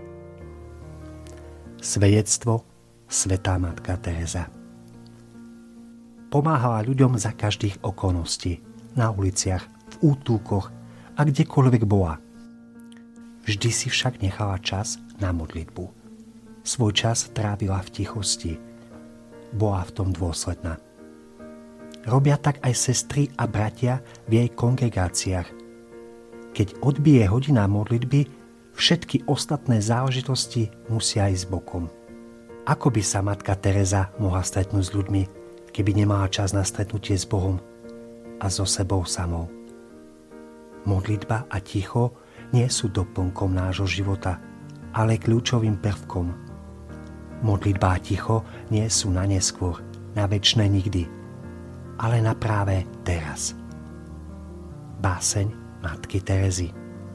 Svedectvo Svätá Matka Teresa. Pomáhala ľuďom za každých okolností, na uliciach, v útulkoch a kdekoľvek bola. Vždy si však nechala čas na modlitbu. Svoj čas trávila v tichosti. Bola v tom dôsledná. Robia tak aj sestry a bratia v jej kongregáciách. Keď odbije hodina modlitby, všetky ostatné záležitosti musia ísť bokom. Ako by sa Matka Teresa mohla stretnúť s ľuďmi, keby nemala čas na stretnutie s Bohom a so sebou samou? Modlitba a ticho nie sú doplnkom nášho života, ale kľúčovým prvkom. Modlitba a ticho nie sú na neskôr, na večné nikdy, ale na práve teraz. Báseň Matky Terezy.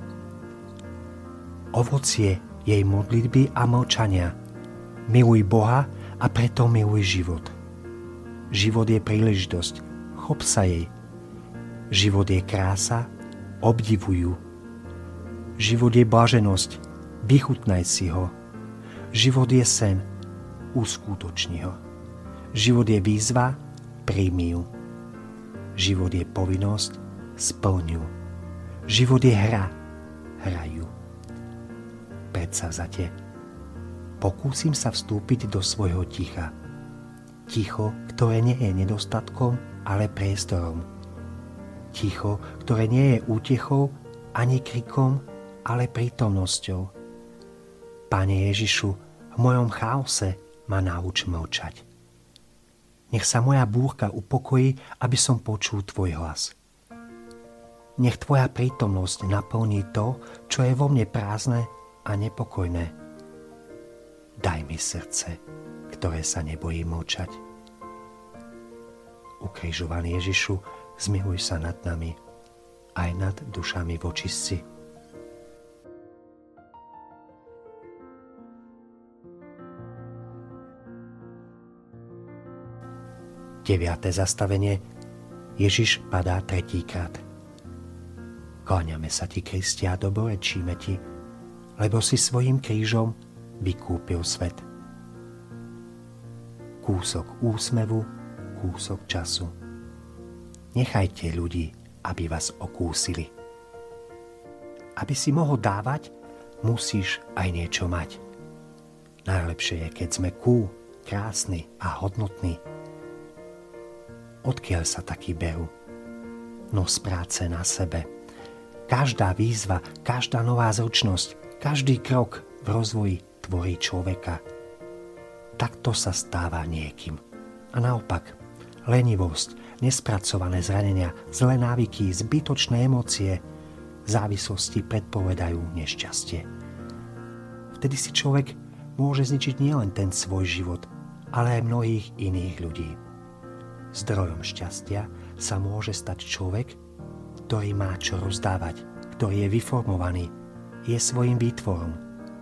Ovocie jej modlitby a mlčania. Miluj Boha a preto miluj život. Život je príležitosť, chop sa jej. Život je krása, obdivuj ju. Život je blaženosť, vychutnaj si ho. Život je sen, uskutočni ho. Život je výzva, príjmi ju. Život je povinnosť, splň ju. Život je hra, hraj ju. Predsavzatie. Pokúsim sa vstúpiť do svojho ticha. Ticho, ktoré nie je nedostatkom, ale priestorom. Ticho, ktoré nie je útechou ani krikom, ale prítomnosťou. Pane Ježišu, v mojom chaose ma nauč mlčať. Nech sa moja búrka upokojí, aby som počul tvoj hlas. Nech tvoja prítomnosť naplní to, čo je vo mne prázdne a nepokojné. Daj mi srdce, ktoré sa nebojí mlčať. Ukrižovaný Ježišu, zmiluj sa nad nami, aj nad dušami v očistci. Deviate zastavenie. Ježiš padá tretíkrát. Kláňame sa ti, Kriste, a dobrorečíme ti, lebo si svojím krížom vykúpil svet. Kúsok úsmevu, kúsok času. Nechajte ľudí, aby vás okúsili. Aby si mohol dávať, musíš aj niečo mať. Najlepšie je, keď sme krásni a hodnotní. Odkiaľ sa takí berú? No z práce na sebe. Každá výzva, každá nová zručnosť, každý krok v rozvoji tvorí človeka. Takto sa stáva niekým. A naopak, lenivosť, nespracované zranenia, zlé návyky, zbytočné emócie, závislosti predpovedajú nešťastie. Vtedy si človek môže zničiť nielen ten svoj život, ale aj mnohých iných ľudí. Zdrojom šťastia sa môže stať človek, ktorý má čo rozdávať, ktorý je vyformovaný, je svojím výtvorom.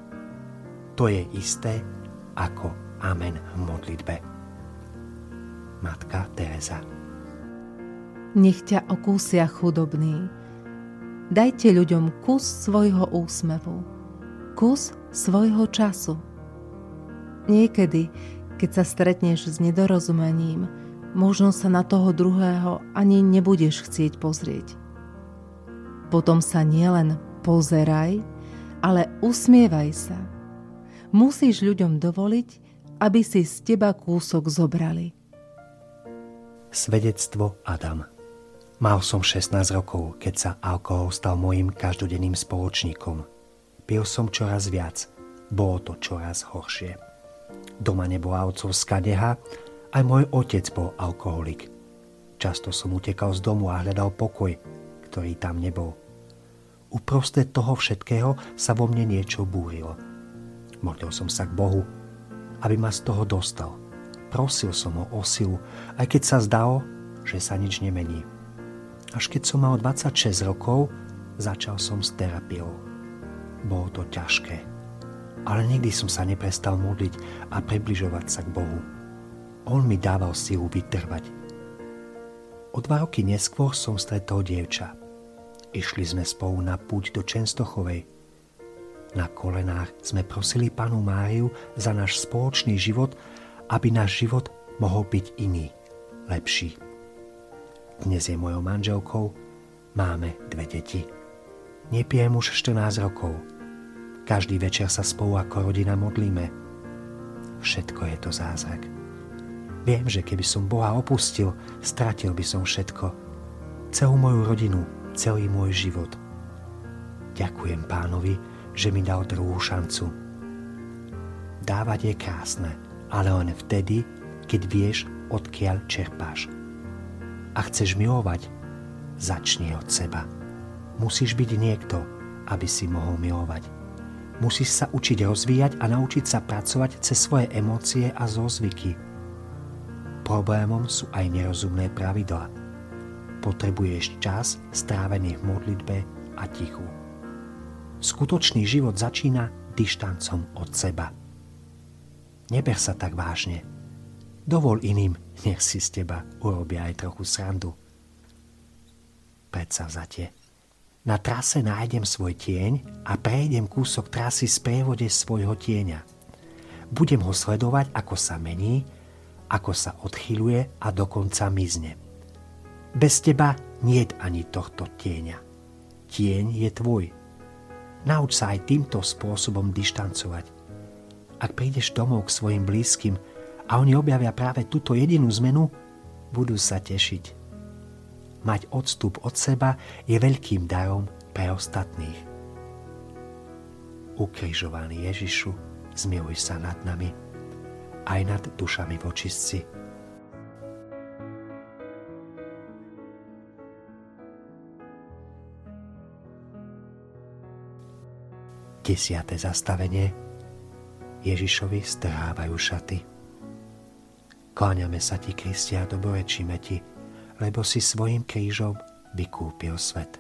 To je isté ako amen v modlitbe. Matka Teresa. Nech ťa okúsia chudobní. Dajte ľuďom kus svojho úsmevu, kus svojho času. Niekedy, keď sa stretneš s nedorozumením, možno sa na toho druhého ani nebudeš chcieť pozrieť. Potom sa nielen pozeraj, ale usmievaj sa. Musíš ľuďom dovoliť, aby si z teba kúsok zobrali. Svedectvo Adam. Mal som 16 rokov, keď sa alkohol stal mojím každodenným spoločníkom. Pil som čoraz viac. Bolo to čoraz horšie. Doma nebola otcovská neha, aj môj otec bol alkoholik. Často som utekal z domu a hľadal pokoj, ktorý tam nebol. Uprostred toho všetkého sa vo mne niečo búrilo. Modlil som sa k Bohu, aby ma z toho dostal. Prosil som ho o silu, aj keď sa zdalo, že sa nič nemení. Až keď som mal 26 rokov, začal som s terapiou. Bolo to ťažké, ale nikdy som sa neprestal modliť a približovať sa k Bohu. On mi dával silu vytrvať. O 2 roky neskôr som stretol dievča. Išli sme spolu na púť do Čenstochovej. Na kolenách sme prosili Pannu Máriu za náš spoločný život, aby náš život mohol byť iný, lepší. Dnes je mojou manželkou, máme 2 deti. Nepijem už 14 rokov. Každý večer sa spolu ako rodina modlíme. Všetko je to zázrak. Viem, že keby som Boha opustil, stratil by som všetko. Celú moju rodinu, celý môj život. Ďakujem Pánovi, že mi dal druhú šancu. Dávať je krásne, ale len vtedy, keď vieš, odkiaľ čerpáš. A chceš milovať, začni od seba. Musíš byť niekto, aby si mohol milovať. Musíš sa učiť rozvíjať a naučiť sa pracovať cez svoje emócie a zlozvyky. Problémom sú aj nerozumné pravidlá. Potrebuješ čas strávený v modlitbe a tichu. Skutočný život začína dištancom od seba. Neber sa tak vážne. Dovol iným, nech si z teba urobia aj trochu srandu. Predsavzatie. Na trase nájdem svoj tieň a prejdem kúsok trasy v sprievode svojho tieňa. Budem ho sledovať, ako sa mení, ako sa odchýľuje a dokonca mizne. Bez teba niet ani tohto tieňa. Tieň je tvoj. Nauč sa aj týmto spôsobom dištancovať. Ak prídeš domov k svojim blízkym a oni objavia práve túto jedinú zmenu, budú sa tešiť. Mať odstup od seba je veľkým darom pre ostatných. Ukrižovaný Ježišu, zmiluj sa nad nami, aj nad dušami v očistci. 10. zastavenie. Ježišovi strhávajú šaty. Kláňame sa ti, Kriste, a dobrorečíme ti, lebo si svojím krížom vykúpil svet.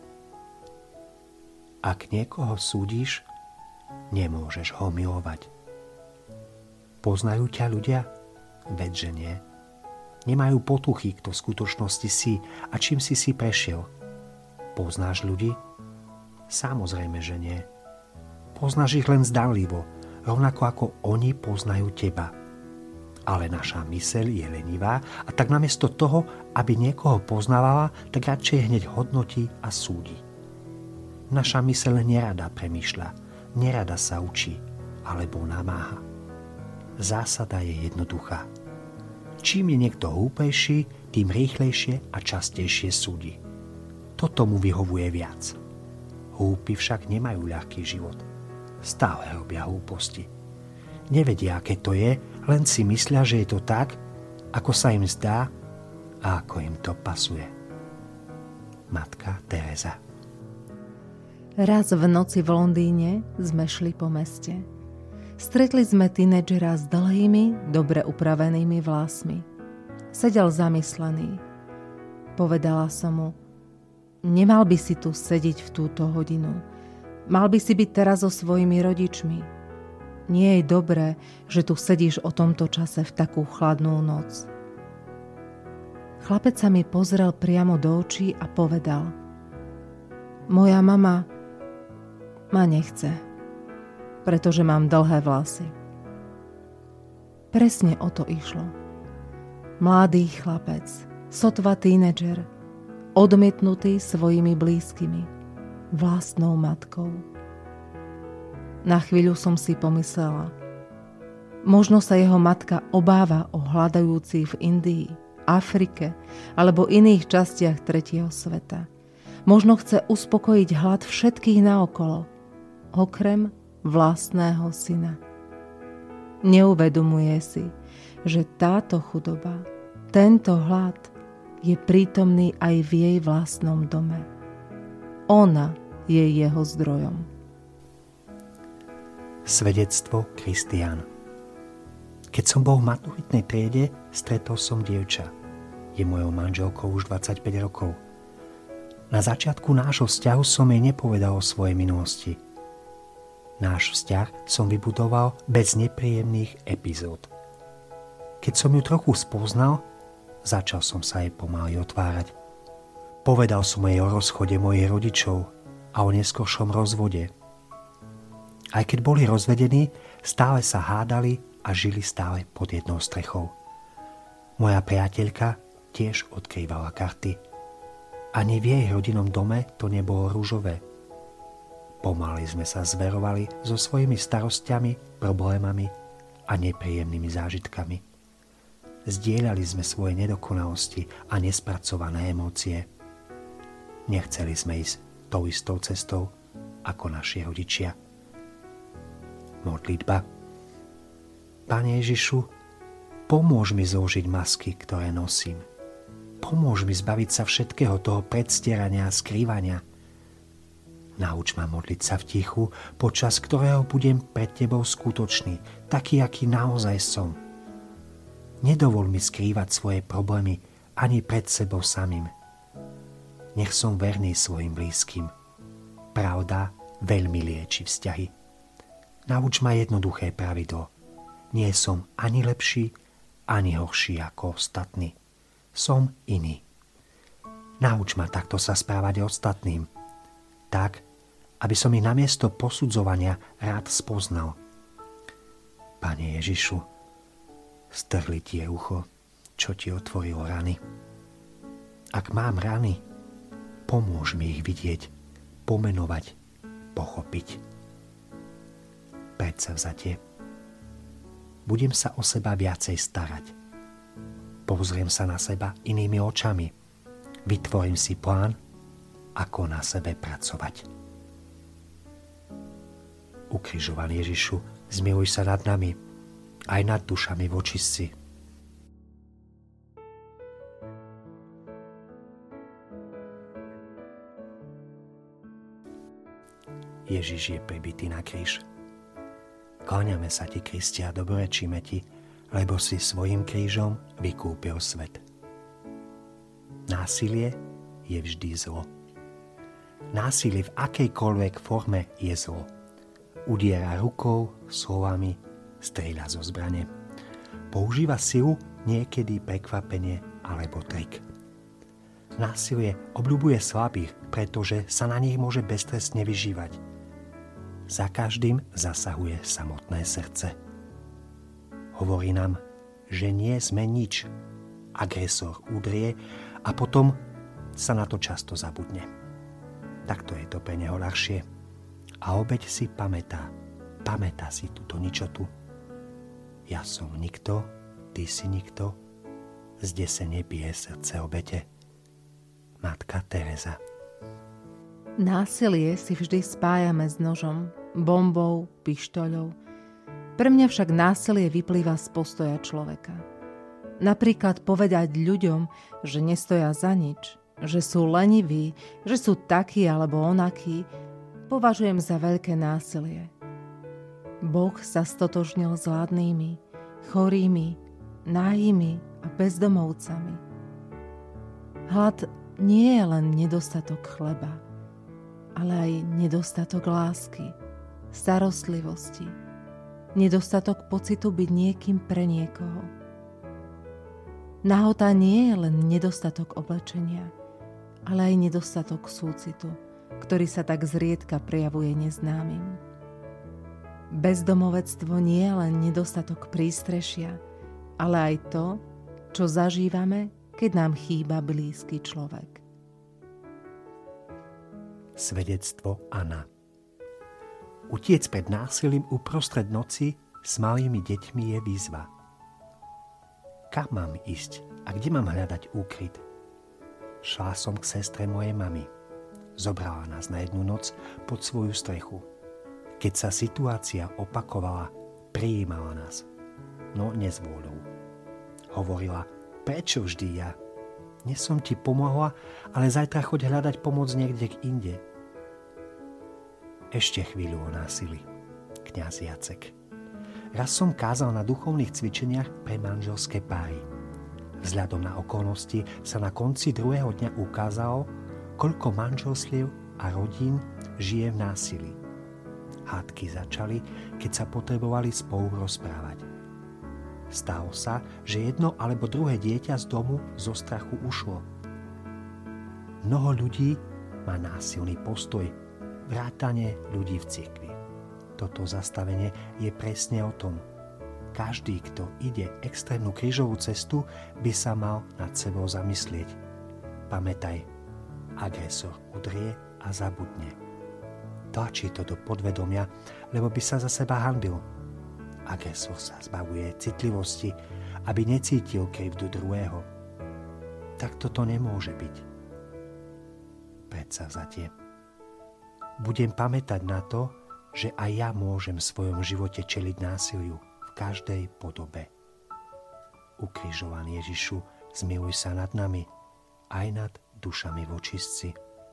Ak niekoho súdiš, nemôžeš ho milovať. Poznajú ťa ľudia? Veď že nie. Nemajú potuchy, kto v skutočnosti si a čím si prešiel. Poznáš ľudí? Samozrejme, že nie. Poznáš ich len zdanlivo, rovnako ako oni poznajú teba. Ale naša myseľ je lenivá a tak namiesto toho, aby niekoho poznávala, tak radšej hneď hodnotí a súdi. Naša myseľ nerada premýšľa, nerada sa učí alebo namáha. Zásada je jednoduchá. Čím je niekto hlúpejší, tým rýchlejšie a častejšie súdi. Toto mu vyhovuje viac. Hlúpi však nemajú ľahký život. Stále robia hlúposti. Nevedia, aké to je, len si myslia, že je to tak, ako sa im zdá, a ako im to pasuje. Matka Teresa. Raz v noci v Londýne sme šli po meste. Stretli sme tínedžera s dlhými, dobre upravenými vlasmi. Sedel zamyslený. Povedala som mu: nemal by si tu sedieť v túto hodinu. Mal by si byť teraz so svojimi rodičmi. Nie je dobré, že tu sedíš o tomto čase v takú chladnú noc. Chlapec sa mi pozrel priamo do očí a povedal: moja mama ma nechce, pretože mám dlhé vlasy. Presne o to išlo. Mladý chlapec, sotva tínedžer, odmietnutý svojimi blízkymi, vlastnou matkou. Na chvíľu som si pomyslela: možno sa jeho matka obáva o hľadajúcich v Indii, Afrike alebo iných častiach tretieho sveta. Možno chce uspokojiť hlad všetkých naokolo, okrem vlastného syna. Neuvedomuje si, že táto chudoba, tento hlad je prítomný aj v jej vlastnom dome. Ona je jeho zdrojom. Svedectvo Kristián. Keď som bol v maturitnej triede, stretol som dievča. Je mojou manželkou už 25 rokov. Na začiatku nášho vzťahu som jej nepovedal o svojej minulosti. Náš vzťah som vybudoval bez nepríjemných epizód. Keď som ju trochu spoznal, začal som sa jej pomaly otvárať. Povedal som jej o rozchode mojich rodičov a o neskoršom rozvode. Aj keď boli rozvedení, stále sa hádali a žili stále pod jednou strechou. Moja priateľka tiež odkrývala karty. Ani v jej rodinnom dome to nebolo ružové. Pomaly sme sa zverovali so svojimi starostiami, problémami a nepríjemnými zážitkami. Zdieľali sme svoje nedokonalosti a nespracované emócie. Nechceli sme ísť tou istou cestou ako naši rodičia. Modlitba. Pane Ježišu, pomôž mi zložiť masky, ktoré nosím. Pomôž mi zbaviť sa všetkého toho predstierania a skrývania. Nauč ma modliť sa v tichu, počas ktorého budem pred Tebou skutočný, taký, aký naozaj som. Nedovol mi skrývať svoje problémy ani pred sebou samým. Nech som verný svojim blízkym. Pravda veľmi lieči vzťahy. Nauč ma jednoduché pravidlo. Nie som ani lepší, ani horší ako ostatní. Som iný. Nauč ma takto sa správať ostatným. Tak, aby som ich namiesto posudzovania rád spoznal. Pane Ježišu, strhli Ti ucho, čo Ti otvorilo rany. Ak mám rany, pomôž mi ich vidieť, pomenovať, pochopiť. Predsavzatie. Budem sa o seba viacej starať. Pozriem sa na seba inými očami. Vytvorím si plán, ako na sebe pracovať. Ukrižovaný Ježišu, zmiluj sa nad nami, aj nad dušami vočistci. Ježiš je pribitý na kríž. Kláňame sa Ti, Kriste, a dobrorečíme Ti, lebo si svojím krížom vykúpil svet. Násilie je vždy zlo. Násilie v akejkoľvek forme je zlo. Udiera rukou, slovami, strieľa zo zbrane. Používa silu, niekedy prekvapenie alebo trik. Násilie obľubuje slabých, pretože sa na nich môže beztrestne vyžívať. Za každým zasahuje samotné srdce. Hovorí nám, že nie sme nič. Agresor udrie a potom sa na to často zabudne. Takto je to pre neho ľahšie. A obeť si pamätá si túto ničotu. Ja som nikto, ty si nikto, zdesene bije srdce obete. Matka Teresa. Násilie si vždy spájame s nožom, bombou, pištoľou. Pre mňa však násilie vyplýva z postoja človeka. Napríklad povedať ľuďom, že nestoja za nič, že sú leniví, že sú takí alebo onakí, považujem za veľké násilie. Boh sa stotožnil s hladnými, chorými, náhými a bezdomovcami. Hlad nie je len nedostatok chleba, ale aj nedostatok lásky, starostlivosti, nedostatok pocitu byť niekým pre niekoho. Nahota nie je len nedostatok oblečenia, ale aj nedostatok súcitu, ktorý sa tak zriedka prejavuje neznámym. Bezdomovectvo nie je len nedostatok prístrešia, ale aj to, čo zažívame, keď nám chýba blízky človek. Svedectvo Anna. Utiec pred násilím uprostred noci s malými deťmi je výzva. Kam mám ísť a kde mám hľadať úkryt? Šla som k sestre mojej mamy. Zobrala nás na jednu noc pod svoju strechu. Keď sa situácia opakovala, prijímala nás. No nezvôľou. Hovorila, prečo vždy ja? Dnes som ti pomohla, ale zajtra choď hľadať pomoc niekde inde. Ešte chvíľu o násilí. Kňaz Jacek. Raz som kázal na duchovných cvičeniach pre manželské páry. Vzhľadom na okolnosti sa na konci druhého dňa ukázalo, koľko manželstiev a rodín žije v násilí. Hádky začali, keď sa potrebovali spolu rozprávať. Stalo sa, že jedno alebo druhé dieťa z domu zo strachu ušlo. Mnoho ľudí má násilný postoj, vrátane ľudí v cirkvi. Toto zastavenie je presne o tom. Každý, kto ide extrémnu krížovú cestu, by sa mal nad sebou zamyslieť. Pamätaj, agresor udrie a zabudne. Tlačí to do podvedomia, lebo by sa za seba hanbil. Agresor sa zbavuje citlivosti, aby necítil krivdu druhého. Tak toto nemôže byť. Predsavzatie. Budem pamätať na to, že aj ja môžem v svojom živote čeliť násiliu v každej podobe. Ukrižovaný Ježišu, zmiluj sa nad nami, aj nad dušami v očistci.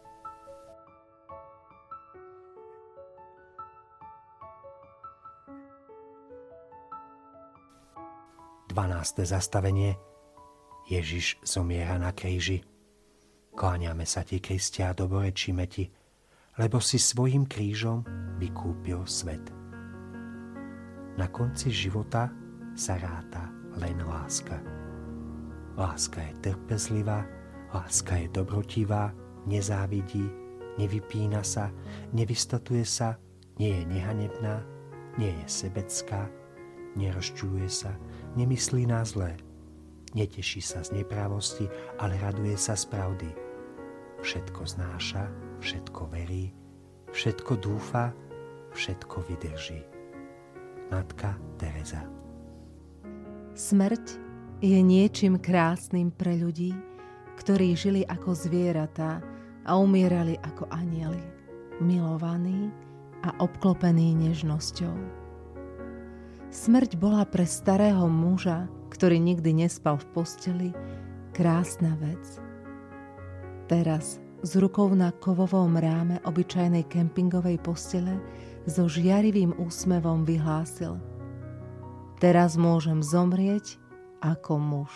Dvanáste zastavenie. Ježiš zomiera na kríži. Kláňame sa ti, Kriste, a dobrorečíme ti, lebo si svojím krížom vykúpil svet. Na konci života sa ráta len láska. Láska je trpezlivá, láska je dobrotivá, nezávidí, nevypína sa, nevystatuje sa, nie je nehanebná, nie je sebecká, nerozčuľuje sa, nemyslí na zlé, neteší sa z neprávosti, ale raduje sa z pravdy. Všetko znáša, všetko verí, všetko dúfa, všetko vydrží. Matka Tereza. Smrť je niečím krásnym pre ľudí, ktorí žili ako zvieratá a umierali ako anjeli, milovaní a obklopení nežnosťou. Smrť bola pre starého muža, ktorý nikdy nespal v posteli, krásna vec. Teraz s rukou na kovovom ráme obyčajnej kempingovej postele so žiarivým úsmevom vyhlásil: Teraz môžem zomrieť ako muž.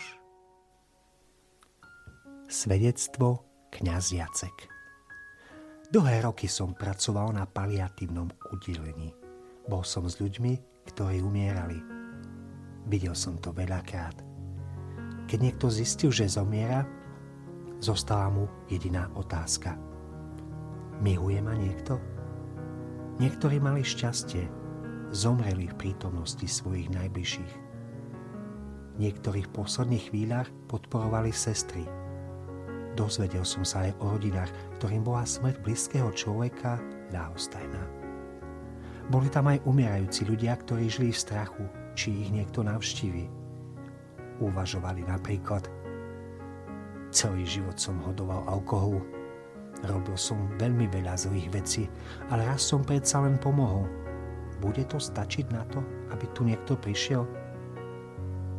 Svedectvo kňaz Jacek. Dlhé roky som pracoval na paliatívnom oddelení. Bol som s ľuďmi, ktorí umierali. Videl som to veľakrát. Keď niekto zistil, že zomiera, zostala mu jediná otázka. Miluje ma niekto? Niektorí mali šťastie, zomreli v prítomnosti svojich najbližších. V niektorých posledných chvíľach podporovali sestry. Dozvedel som sa aj o rodinách, ktorým bola smrť blízkeho človeka ľahostajná. Boli tam aj umierajúci ľudia, ktorí žili v strachu, či ich niekto navštívi. Uvažovali napríklad: celý život som hodoval alkoholu. Robil som veľmi veľa zlých vecí, ale raz som predsa len pomohol. Bude to stačiť na to, aby tu niekto prišiel?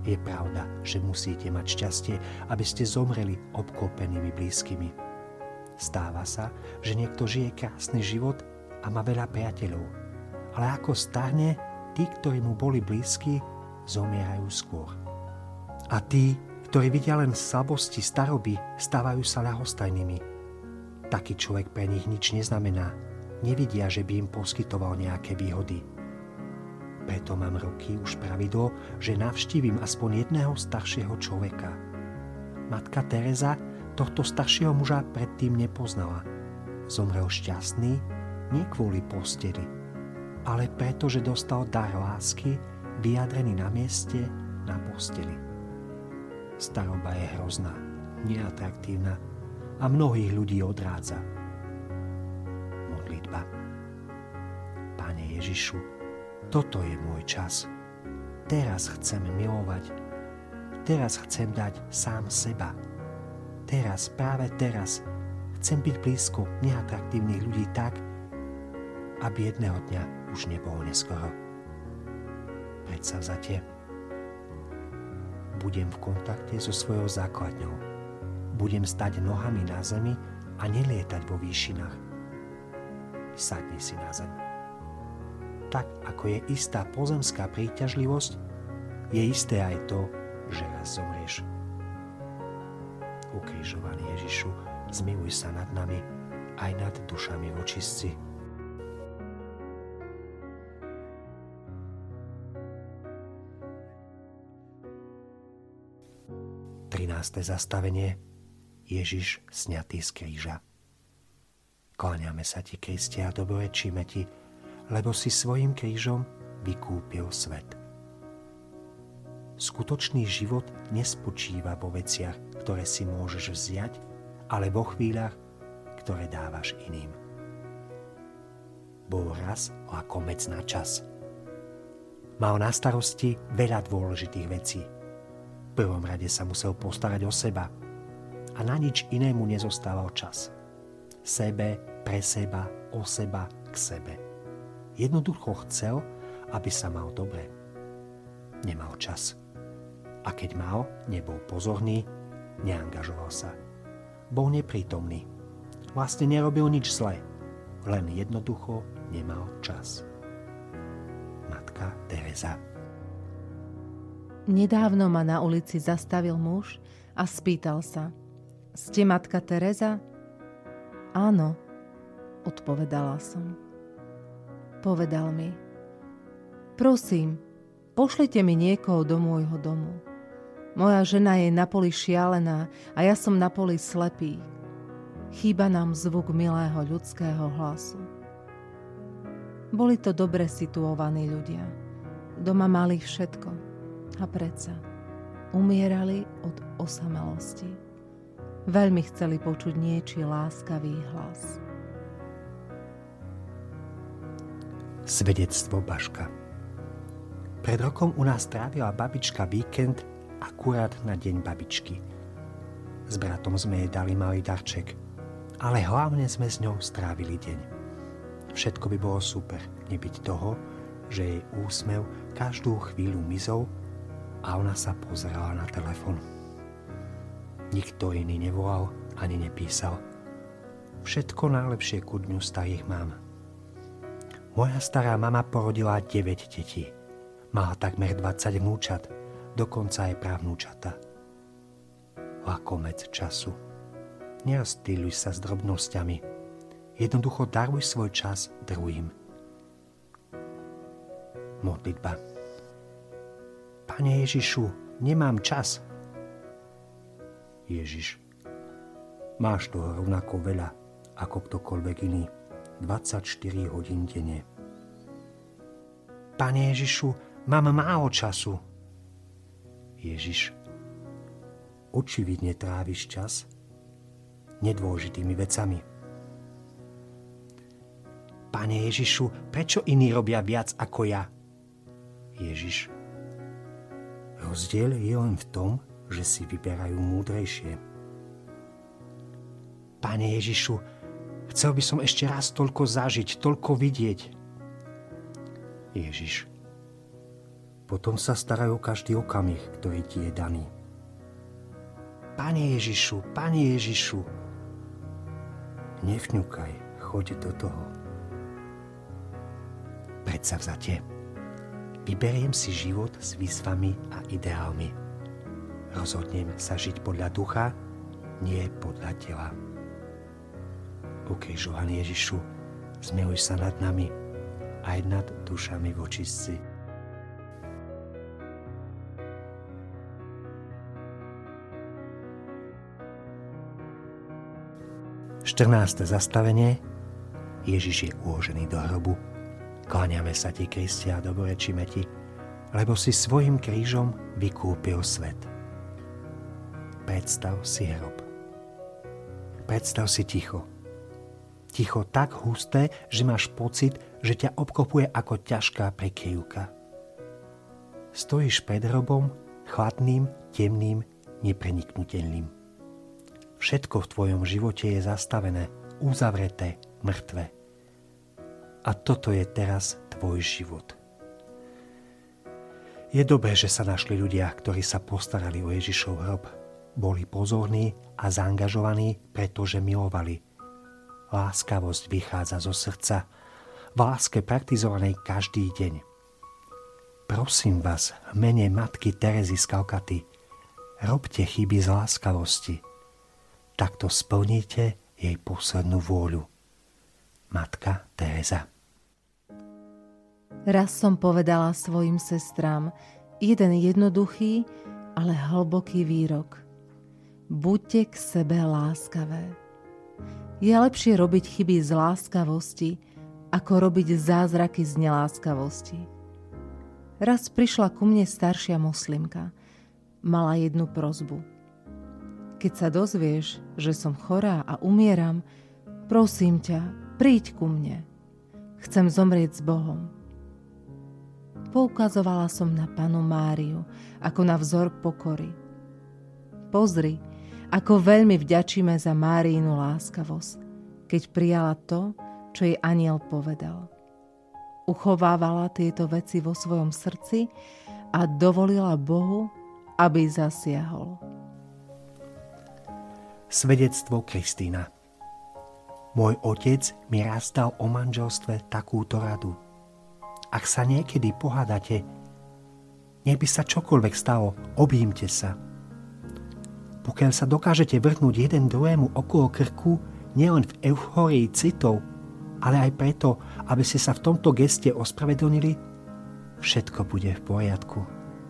Je pravda, že musíte mať šťastie, aby ste zomreli obklopenými blízkymi. Stáva sa, že niekto žije krásny život a má veľa priateľov. Ale ako starne, tí, ktorí mu boli blízki, zomierajú skôr. A tí, ktorí vidia len slabosti staroby, stávajú sa ľahostajnými. Taký človek pre nich nič neznamená. Nevidia, že by im poskytoval nejaké výhody. Preto mám roky už pravidlo, že navštívim aspoň jedného staršieho človeka. Matka Teresa tohto staršieho muža predtým nepoznala. Zomrel šťastný, nie kvôli posteli, ale preto, že dostal dar lásky, vyjadrený na mieste, na posteli. Staroba je hrozná, neatraktívna a mnohých ľudí odrádza. Modlitba. Pane Ježišu, toto je môj čas. Teraz chcem milovať. Teraz chcem dať sám seba. Teraz, práve teraz, chcem byť blízko neatraktívnych ľudí tak, aby jedného dňa už nebolo neskoro. Predsavzatie. Budem v kontakte so svojou základňou. Budem stať nohami na zemi a nelietať vo výšinách. Sadni si na zem. Tak, ako je istá pozemská príťažlivosť, je isté aj to, že raz zomrieš. Ukrižovaný Ježišu, zmiluj sa nad nami, aj nad dušami vočistci. Trináste zastavenie. Ježiš sňatý z kríža. Kláňame sa ti, Kriste, a dobrorečíme ti, lebo si svojím krížom vykúpil svet. Skutočný život nespočíva vo veciach, ktoré si môžeš vziať, ale vo chvíľach, ktoré dávaš iným. Bol raz lakomec na čas. Mal na starosti veľa dôležitých vecí. V prvom rade sa musel postarať o seba a na nič inému nezostával čas. Sebe, pre seba, o seba, k sebe. Jednoducho chcel, aby sa mal dobre. Nemal čas. A keď mal, nebol pozorný, neangažoval sa. Bol neprítomný. Vlastne nerobil nič zlé. Len jednoducho nemal čas. Matka Teresa. Nedávno ma na ulici zastavil muž a spýtal sa: Ste matka Teresa? Áno, odpovedala som. Povedal mi: Prosím, pošlite mi niekoho do môjho domu. Moja žena je na poli šialená a ja som na poli slepý. Chýba nám zvuk milého ľudského hlasu. Boli to dobre situovaní ľudia. Doma mali všetko a predsa umierali od osamelosti. Veľmi chceli počuť niečí láskavý hlas. Svedectvo Baška. Pred rokom u nás trávila babička víkend akurát na deň babičky. S bratom sme jej dali malý darček, ale hlavne sme s ňou strávili deň. Všetko by bolo super, nebyť toho, že jej úsmev každú chvíľu mizol a ona sa pozerala na telefon. Nikto iný nevolal ani nepísal. Všetko najlepšie ku dňu starých mám. Moja stará mama porodila 9 detí. Mala takmer 20 vnúčat, dokonca aj právnúčata. Lakomec času. Nerozptýľuj sa s drobnosťami. Jednoducho daruj svoj čas druhým. Modlitba. Pane Ježišu, nemám čas. Ježiš, máš toho rovnako veľa ako ktokoľvek iný. 24 hodín denne. Pane Ježišu, mám málo času. Ježiš, očividne tráviš čas nedôležitými vecami. Pane Ježišu, prečo iní robia viac ako ja? Ježiš, rozdiel je len v tom, že si vyberajú múdrejšie. Pane Ježišu, chcel by som ešte raz toľko zažiť, toľko vidieť. Ježiš, Potom sa starajú o každý okamih, ktorý ti je daný. Pane Ježišu, nevňukaj, choď do toho. Predsavzatie. Vyberiem si život s výzvami a ideálmi. Rozhodnem sa žiť podľa ducha, nie podľa tela. Ukrižovaný Ježišu, zmiluj sa nad nami aj nad dušami v očistci. 14. zastavenie. Ježiš je uložený do hrobu. Kláňame sa ti, Kriste, a dobrorečíme ti, lebo si svojim krížom vykúpil svet. Predstav si hrob. Predstav si ticho. Ticho tak husté, že máš pocit, že ťa obklopuje ako ťažká prekryvka. Stojíš pred hrobom, chladným, temným, nepreniknutelným. Všetko v tvojom živote je zastavené, uzavreté, mŕtve. A toto je teraz tvoj život. Je dobré, že sa našli ľudia, ktorí sa postarali o Ježišov hrob. Boli pozorní a zaangažovaní, pretože milovali. Láskavosť vychádza zo srdca, v láske praktizovanej každý deň. Prosím vás, v mene matky Terezy z Kalkaty, robte chyby z láskavosti. Takto splníte jej poslednú vôľu. Matka Tereza. Raz som povedala svojim sestrám jeden jednoduchý, ale hlboký výrok. Buďte k sebe láskavé. Je lepšie robiť chyby z láskavosti, ako robiť zázraky z neláskavosti. Raz prišla ku mne staršia moslimka. Mala jednu prosbu. Keď sa dozvieš, že som chorá a umieram, prosím ťa, príď ku mne. Chcem zomrieť s Bohom. Poukazovala som na Pannu Máriu ako na vzor pokory. Pozri, ako veľmi vďačíme za Máriinu láskavosť, keď prijala to, čo jej anjel povedal. Uchovávala tieto veci vo svojom srdci a dovolila Bohu, aby zasiahol. Svedectvo Kristína. Môj otec mi raz dal o manželstve takúto radu. Ak sa niekedy pohádate, nech by sa čokoľvek stalo, objímte sa. Pokiaľ sa dokážete vrhnúť jeden druhému okolo krku, nielen v eufórii citov, ale aj preto, aby ste sa v tomto geste ospravedlnili, všetko bude v poriadku.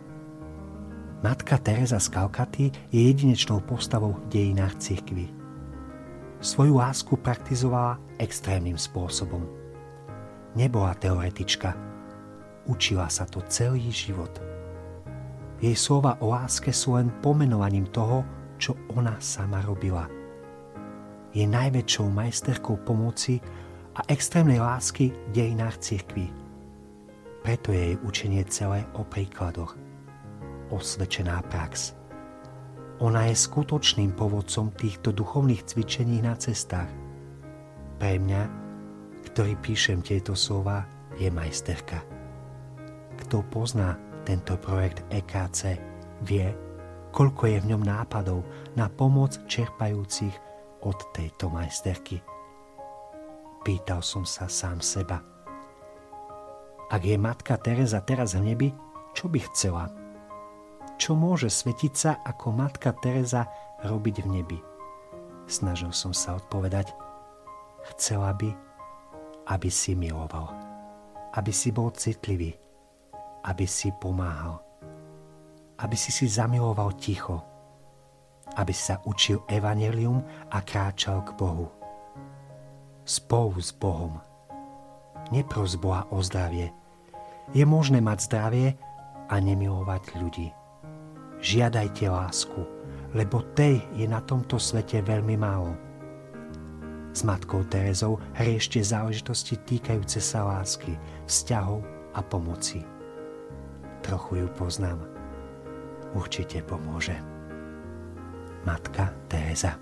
Matka Tereza z Kalkaty je jedinečnou postavou v dejinách cirkvi. Svoju lásku praktizovala extrémnym spôsobom. Nebola teoretička. Učila sa to celý život. Jej slova o láske sú len pomenovaním toho, čo ona sama robila. Je najväčšou majsterkou pomoci a extrémnej lásky v dejinách cirkvi. Preto je jej učenie celé o príkladoch. Osvedčená prax. Ona je skutočným povodcom týchto duchovných cvičení na cestách. Pre mňa, ktorý píšem tieto slova, je majsterka. Kto pozná tento projekt EKC, vie, koľko je v ňom nápadov na pomoc čerpajúcich od tejto majsterky. Pýtal som sa sám seba. Ak je matka Tereza teraz v nebi, čo by chcela? Čo môže svetica ako matka Tereza robiť v nebi? Snažil som sa odpovedať. Chcela by, aby si miloval, aby si bol citlivý, aby si pomáhal, aby si zamiloval ticho, aby sa učil evanjelium a kráčal k Bohu. Spolu s Bohom. Nepros Boha o zdravie. Je možné mať zdravie a nemilovať ľudí. Žiadajte lásku, lebo tej je na tomto svete veľmi málo. S matkou Terezou riešte záležitosti týkajúce sa lásky, vzťahov a pomoci. Trochu ju poznám. Určite pomôže. Matka Tereza.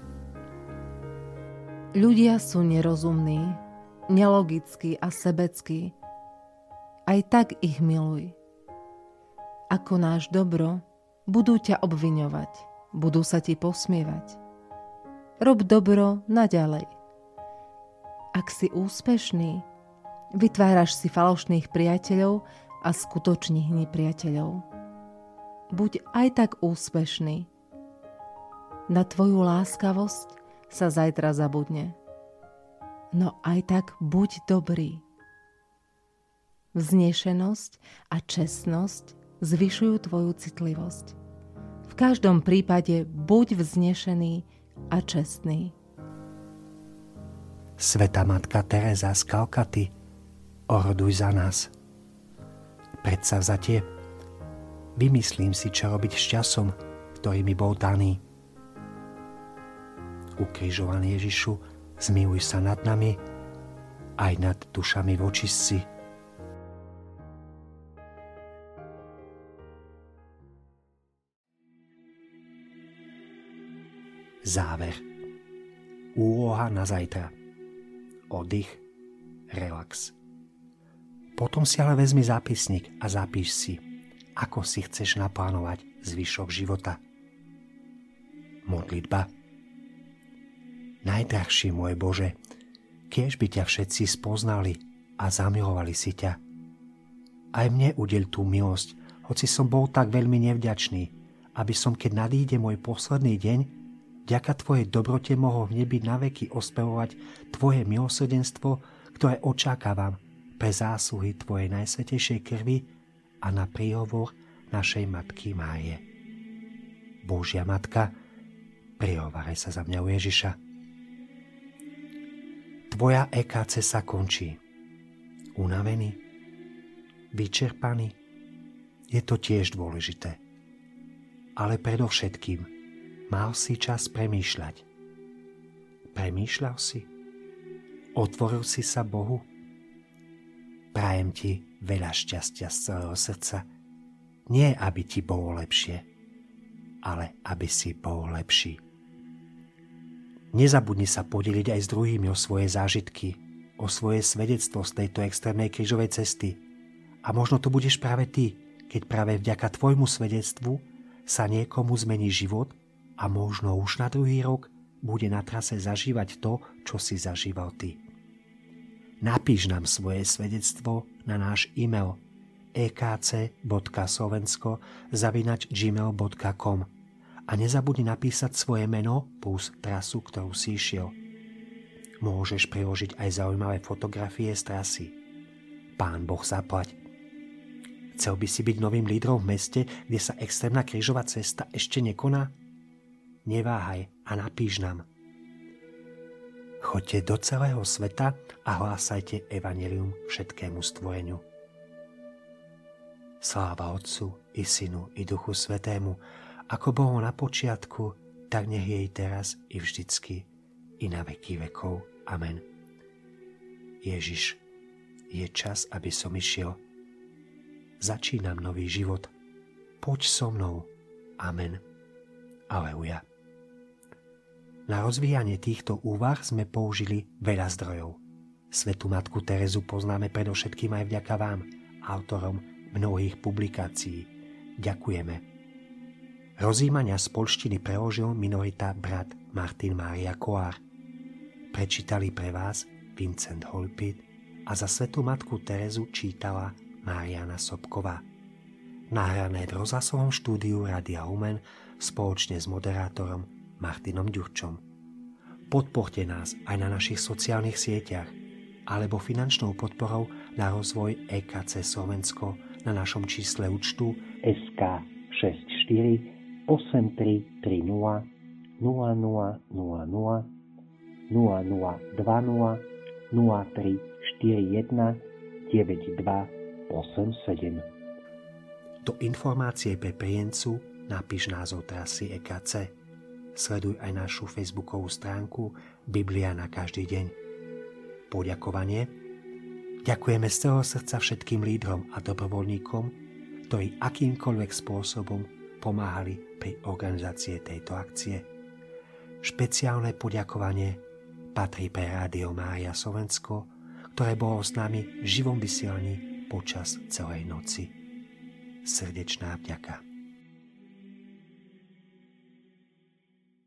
Ľudia sú nerozumní, nelogickí a sebeckí. Aj tak ich miluj. Ak konáš dobro, budú ťa obviňovať, budú sa ti posmievať. Rob dobro naďalej. Ak si úspešný, vytváraš si falošných priateľov a skutočných nepriateľov. Buď aj tak úspešný. Na tvoju láskavosť sa zajtra zabudne. No aj tak buď dobrý. Vznešenosť a čestnosť zvyšujú tvoju citlivosť. V každom prípade buď vznešený a čestný. Svätá matka Teresa z Kalkaty, oroduj za nás. Predsavzatie, vymyslím si, čo robiť s časom, ktorý mi bol daný. Ukrižovaný Ježišu, zmiluj sa nad nami, aj nad dušami vočistci. Záver. Úloha na zajtra. Oddych, relax. Potom si ale vezmi zápisník a zapíš si, ako si chceš naplánovať zvyšok života. Modlitba. Najdrahší môj Bože, kiež by ťa všetci spoznali a zamilovali si ťa. Aj mne udeľ tú milosť, hoci som bol tak veľmi nevďačný, aby som, keď nadíde môj posledný deň, vďaka Tvojej dobrote mohol v nebi naveky ospevovať Tvoje milosrdenstvo, ktoré očakávam pre zásluhy Tvojej najsvätejšej krvi a na príhovor našej Matky Márie. Božia Matka, prihovaraj sa za mňa u Ježiša. Tvoja EKC sa končí. Unavený? Vyčerpaný? Je to tiež dôležité. Ale predovšetkým mal si čas premýšľať. Premýšľal si? Otvoril si sa Bohu? Prajem ti veľa šťastia z celého srdca. Nie, aby ti bolo lepšie, ale aby si bol lepší. Nezabudni sa podeliť aj s druhými o svoje zážitky, o svoje svedectvo z tejto extrémnej krížovej cesty. A možno to budeš práve ty, keď práve vďaka tvojmu svedectvu sa niekomu zmení život a možno už na druhý rok bude na trase zažívať to, čo si zažíval ty. Napíš nám svoje svedectvo na náš e-mail ekc.slovensko@gmail.com a nezabudni napísať svoje meno plus trasu, ktorú si išiel. Môžeš priložiť aj zaujímavé fotografie z trasy. Pán Boh zaplať. Chcel by si byť novým lídrom v meste, kde sa extrémna krížová cesta ešte nekoná? Neváhaj a napíš nám. Choďte do celého sveta a hlásajte evanjelium všetkému stvoreniu. Sláva Otcu i Synu i Duchu Svätému, ako bolo na počiatku, tak nech je i teraz i vždycky i na veky vekov. Amen. Ježiš, je čas, aby som išiel. Začínam nový život. Poď so mnou. Amen. Aleluja. Na rozvíjanie týchto úvah sme použili veľa zdrojov. Svätú matku Terezu poznáme predovšetkým aj vďaka vám, autorom mnohých publikácií. Ďakujeme. Rozjímania z poľštiny preložil minorita brat Martin Mária Kolár. Prečítali pre vás Vincent Holpit a za Svätú matku Terezu čítala Mariana Sobková. Nahrané v rozhlasovom štúdiu Rádia Lumen spoločne s moderátorom Martinom Ďurčom. Podporte nás aj na našich sociálnych sieťach alebo finančnou podporou na rozvoj EKC Slovensko na našom čísle účtu SK 64 8330 0000 0020 0341 9287. Do informácie pre príjemcu napíš názov trasy EKC. Sleduj aj našu facebookovú stránku Biblia na každý deň. Poďakovanie. Ďakujeme z celého srdca všetkým lídrom a dobrovoľníkom, ktorí akýmkoľvek spôsobom pomáhali pri organizácii tejto akcie. Špeciálne poďakovanie patrí pre Rádio Mária Slovensko, ktoré bolo s nami v živom vysielaní počas celej noci. srdečná vďaka.